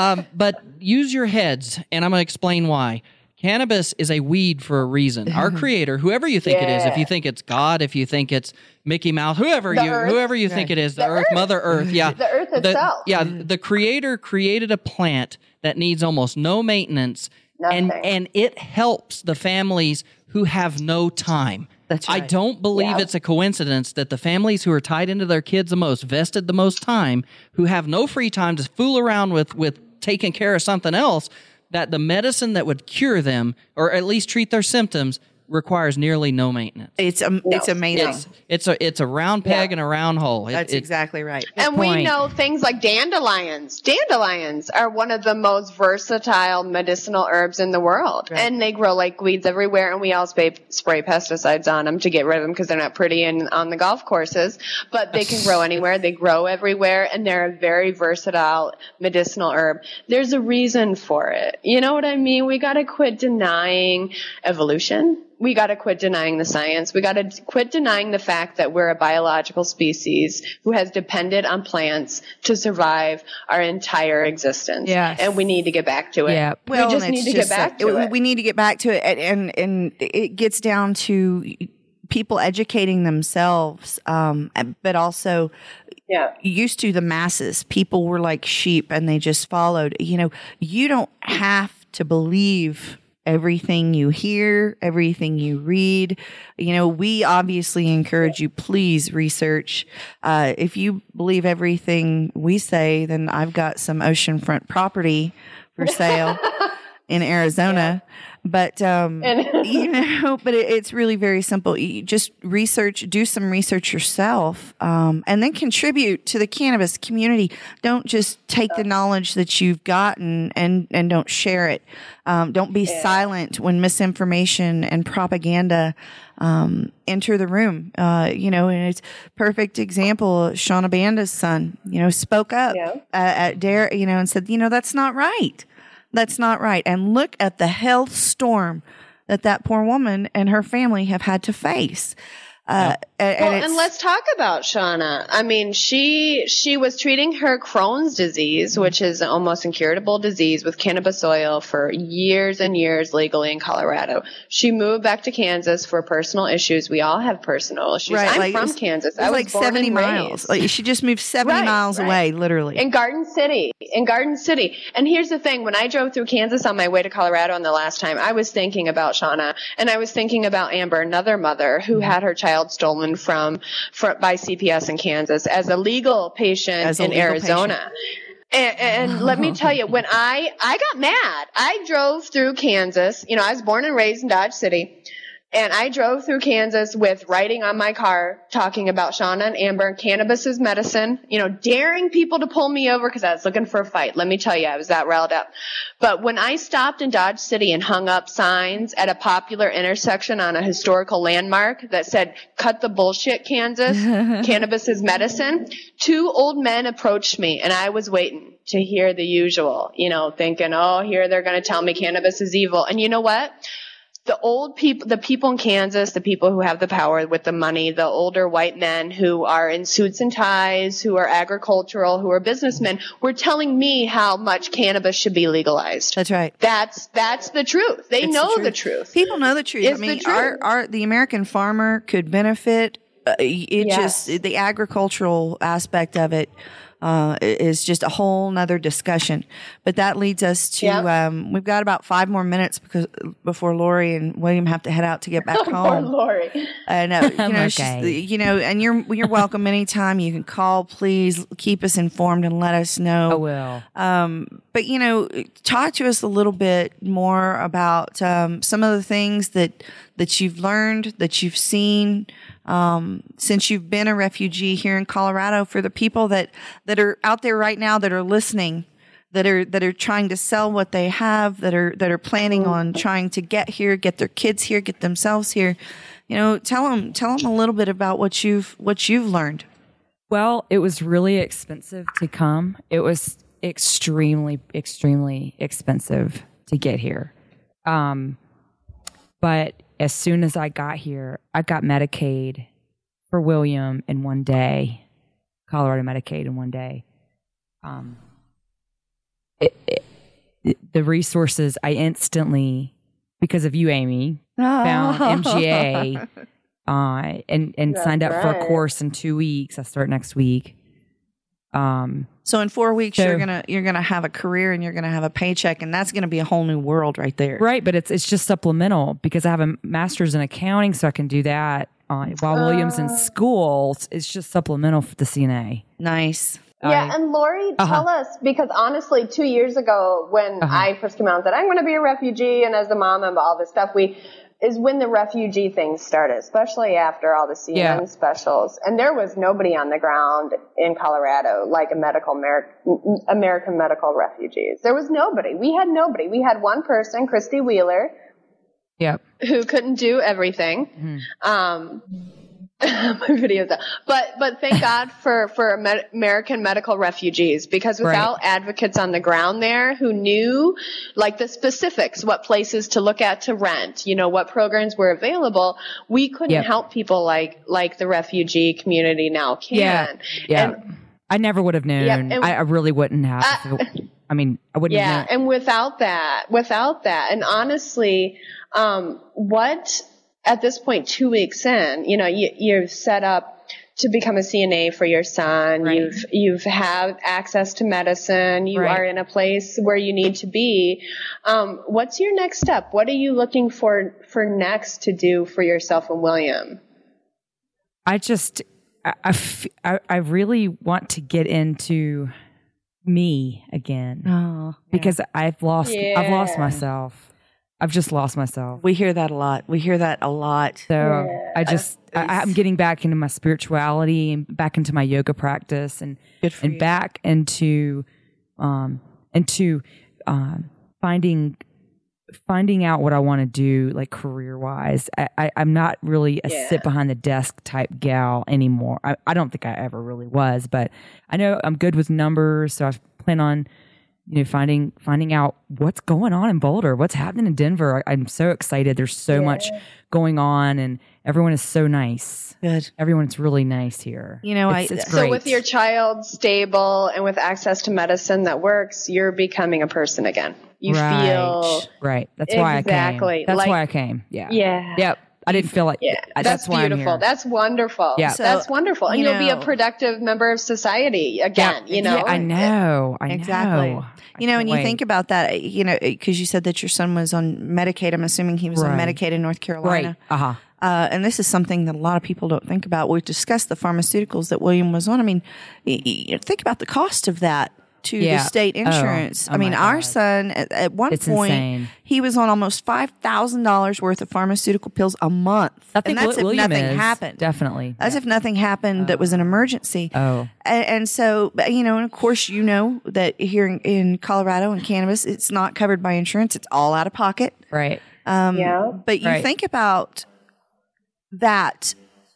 but use your heads, and I'm gonna explain why. Cannabis is a weed for a reason. Our Creator, whoever you think it is, if you think it's God, if you think it's Mickey Mouse, whoever you think it is, the Earth, Mother Earth, yeah, The Earth itself. the Creator created a plant that needs almost no maintenance, Nothing. and it helps the families who have no time. That's I right. don't believe Yeah. it's a coincidence that the families who are tied into their kids the most, vested the most time, who have no free time to fool around with taking care of something else, that the medicine that would cure them or at least treat their symptoms requires nearly no maintenance. It's amazing. It's a round peg and a round hole. That's exactly right. And we point. know things like dandelions. Dandelions are one of the most versatile medicinal herbs in the world. Right. And they grow like weeds everywhere, and we all spray pesticides on them to get rid of them because they're not pretty and on the golf courses. But they can grow anywhere. They grow everywhere, and they're a very versatile medicinal herb. There's a reason for it. You know what I mean? We got to quit denying evolution. We got to quit denying the science. We got to quit denying the fact that we're a biological species who has depended on plants to survive our entire existence. Yes. And we need to get back to it. Yeah. Well, we just and need it's to get just back to it. We need to get back to it, and it gets down to people educating themselves, but also Yeah. used to the masses. People were like sheep, and they just followed. You know, you don't have to believe everything you hear, everything you read. You know, we obviously encourage you, please research. If you believe everything we say, then I've got some oceanfront property for sale in Arizona. But, you know, but it's really very simple. You just do some research yourself, and then contribute to the cannabis community. Don't just take the knowledge that you've gotten and don't share it. Don't be silent when misinformation and propaganda enter the room. You know, and it's perfect example. Shauna Banda's son, you know, spoke up at Dare, you know, and said, you know, that's not right. That's not right. And look at the health storm that poor woman and her family have had to face. And let's talk about Shauna. I mean, she was treating her Crohn's disease, which is an almost incurable disease, with cannabis oil for years and years legally in Colorado. She moved back to Kansas for personal issues. We all have personal issues. Right, I'm like, from it was- Kansas. It was I was like born 70 and miles. raised. Like she just moved 70 miles away, literally. In Garden City. And here's the thing. When I drove through Kansas on my way to Colorado on the last time, I was thinking about Shauna, and I was thinking about Amber, another mother who had her child stolen by CPS in Kansas as a legal patient in Arizona. And let me tell you, when I got mad, I drove through Kansas. You know, I was born and raised in Dodge City. And I drove through Kansas with writing on my car talking about Shauna and Amber, cannabis is medicine, daring people to pull me over because I was looking for a fight. Let me tell you, I was that riled up. But when I stopped in Dodge City and hung up signs at a popular intersection on a historical landmark that said, cut the bullshit, Kansas, cannabis is medicine, 2 old men approached me and I was waiting to hear the usual, thinking, oh, here they're going to tell me cannabis is evil. And you know what? The old people, the people in Kansas, the people who have the power with the money, the older white men who are in suits and ties, who are agricultural, who are businessmen, were telling me how much cannabis should be legalized. That's right. That's the truth. They know the truth. People know the truth. It's the truth. The American farmer could benefit. Yes. The agricultural aspect of it is just a whole nother discussion. But that leads us to, we've got about 5 more minutes before Lori and William have to head out to get back home. Poor Lori. I know, Okay. and you're welcome anytime. You can call, please keep us informed and let us know. I will. But talk to us a little bit more about some of the things that you've learned, that you've seen since you've been a refugee here in Colorado. For the people that are out there right now that are listening, that are trying to sell what they have, that are planning on trying to get here, get their kids here, get themselves here. Tell them a little bit about what you've learned. Well, it was really expensive to come. It was extremely, extremely expensive to get here. But as soon as I got here, I got Medicaid for William in one day, Colorado Medicaid in one day. The resources I instantly, because of you, Amy, found MGA and signed up for a course in 2 weeks. I start next week. So in 4 weeks, you're gonna have a career and you're gonna have a paycheck, and that's gonna be a whole new world right there. Right, but it's just supplemental because I have a master's in accounting, so I can do that while William's in school. It's just supplemental for the CNA. Nice. Yeah, and Lori, tell us, because honestly, 2 years ago when I first came out and said, I'm going to be a refugee, and as a mom and all this stuff, is when the refugee thing started, especially after all the CNN specials. And there was nobody on the ground in Colorado like American medical refugees. There was nobody. We had nobody. We had one person, Christy Wheeler, who couldn't do everything. My videos up. But thank God for American medical refugees, because without advocates on the ground there who knew like the specifics, what places to look at to rent, what programs were available, we couldn't help people like the refugee community now can. Yeah. And I never would have known. I really wouldn't have. I wouldn't have known. Yeah, and without that, and honestly, at this point, 2 weeks in, you've set up to become a CNA for your son. Right. You've had access to medicine. You are in a place where you need to be. What's your next step? What are you looking for next to do for yourself and William? I really want to get into me again because I've lost myself. I've just lost myself. We hear that a lot. So I'm getting back into my spirituality and back into my yoga practice and back into finding out what I want to do, like career wise. I'm not really a sit behind the desk type gal anymore. I don't think I ever really was, but I know I'm good with numbers. So I plan on finding out what's going on in Boulder, what's happening in Denver. I'm so excited. There's so much going on, and everyone is so nice. Good. Everyone's really nice here. It's great. So with your child stable and with access to medicine that works, you're becoming a person again. You feel right. That's why I came. That's why I came. Yeah. Yeah. Yep. I didn't feel like that's why beautiful. I'm here. That's wonderful. Yeah. So, that's wonderful. And you'll be a productive member of society again, Yeah, I know. Exactly. And you think about that, because you said that your son was on Medicaid. I'm assuming he was on Medicaid in North Carolina. Right. And this is something that a lot of people don't think about. We've discussed the pharmaceuticals that William was on. I mean, think about the cost of that. to Yeah. the state Oh. insurance. Oh I mean, my our God. son at one It's point, insane. he was on almost $5,000 worth of pharmaceutical pills a month. I think and that's if William nothing is. happened. Definitely. As if nothing happened that was an emergency. Oh. And so, and of course, that here in Colorado and cannabis, it's not covered by insurance. It's all out of pocket. Right. But you Right. think about that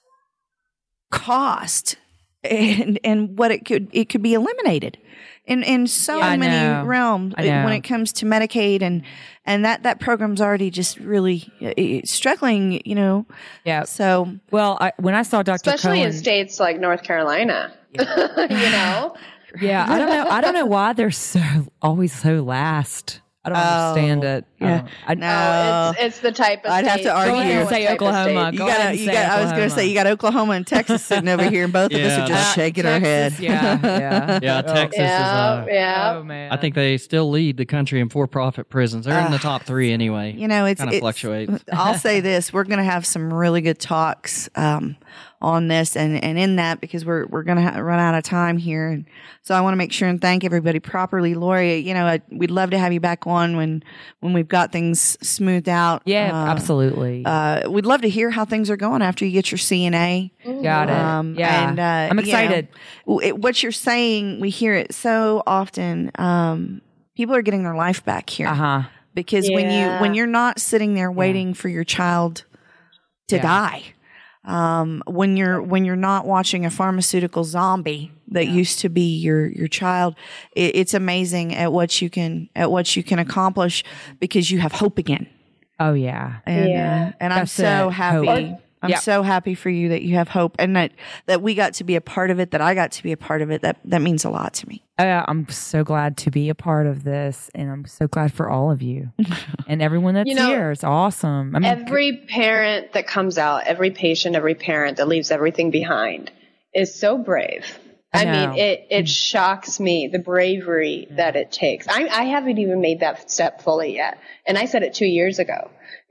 cost and what it could be eliminated in so I many know. realms I know. when it comes to Medicaid and that program's already just really struggling, Yeah. So Well, when I saw Dr. Especially Cohen, in states like North Carolina. You know? yeah, I don't know why they're always so last. I don't understand it. yeah. No. It's the type of I'd have state- to argue. Go ahead and say type of Oklahoma. state. Go ahead and say I was going to Oklahoma. say, you got Oklahoma and Texas sitting over here, and both of us Yeah. are just shaking our head. Texas, Yeah. Yeah, Texas Yeah, is. yeah. Oh man. I think they still lead the country in for-profit prisons. They're in the top 3 anyway. It's kind of fluctuates. I'll say this: we're going to have some really good talks on this, and in that, because we're going to run out of time here, and so I want to make sure and thank everybody properly. Lori, we'd love to have you back on when we've got things smoothed out. Yeah, absolutely. We'd love to hear how things are going after you get your CNA. Got it. Yeah. And I'm excited. What you're saying, we hear it so often. People are getting their life back here. Uh-huh. Because Yeah. when you're not sitting there waiting for your child to die, when you're not watching a pharmaceutical zombie that used to be your child, it's amazing at what you can accomplish because you have hope again. Oh yeah. And I'm That's so it. happy. Hope. I'm so happy for you that you have hope and that we got to be a part of it, that I got to be a part of it. That means a lot to me. I'm so glad to be a part of this, and I'm so glad for all of you and everyone that's here. It's awesome. I mean, Every parent that comes out, every patient, every parent that leaves everything behind is so brave. I know. mean, it shocks me, the bravery that it takes. I haven't even made that step fully yet. And I said it 2 years ago,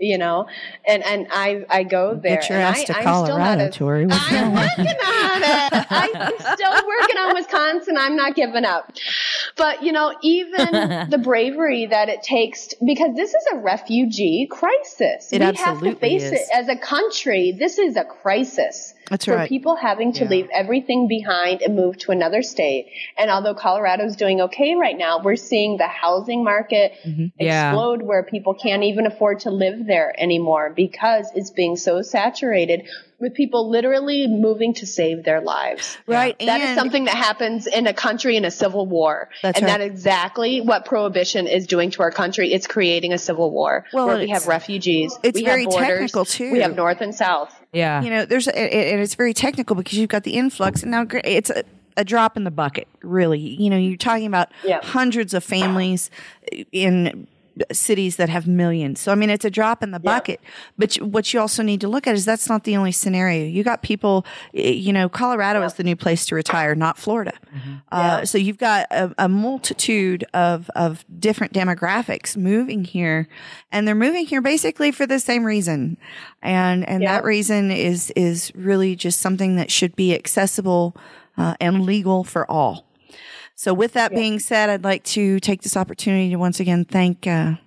and I go there. Get your and ass to I'm still not Colorado, Tori. What's I'm wrong? working on it. I'm still working on Wisconsin. I'm not giving up. But, even the bravery that it takes, because this is a refugee crisis. It we absolutely have to face is. it as a country. This is a crisis. That's for right. people having to leave everything behind and move to another state. And although Colorado's doing okay right now, we're seeing the housing market Yeah. explode where people can't even afford to live there anymore because it's being so saturated with people literally moving to save their lives. Right. That is and- something that happens in a country in a civil war. That's and right. that's exactly what prohibition is doing to our country. It's creating a civil war Well, where we it's- have refugees. it's we very have borders, technical, too. We have north and south. yeah. and it's very technical because you've got the influx, and now it's a drop in the bucket, really. You're talking about hundreds of families in cities that have millions. So, I mean, it's a drop in the bucket. But what you also need to look at is that's not the only scenario. You got people, Colorado is the new place to retire, not Florida. So you've got a multitude of different demographics moving here, and they're moving here basically for the same reason. And that reason is really just something that should be accessible and legal for all. So with that being said, I'd like to take this opportunity to once again thank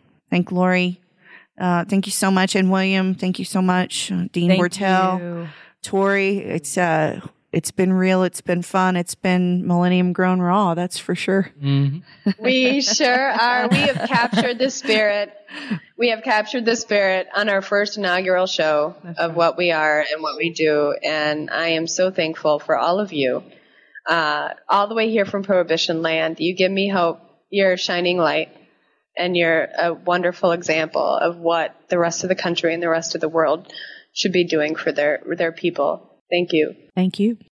Lori. Thank you so much. And William, thank you so much. Dean Thank Bortel, you. Tori, it's been real. It's been fun. It's been Millennium Grown Raw. That's for sure. We sure are. We have captured the spirit. We have captured the spirit on our first inaugural show of what we are and what we do. And I am so thankful for all of you. All the way here from Prohibition Land. You give me hope. You're a shining light. And you're a wonderful example of what the rest of the country and the rest of the world should be doing for their people. Thank you. Thank you.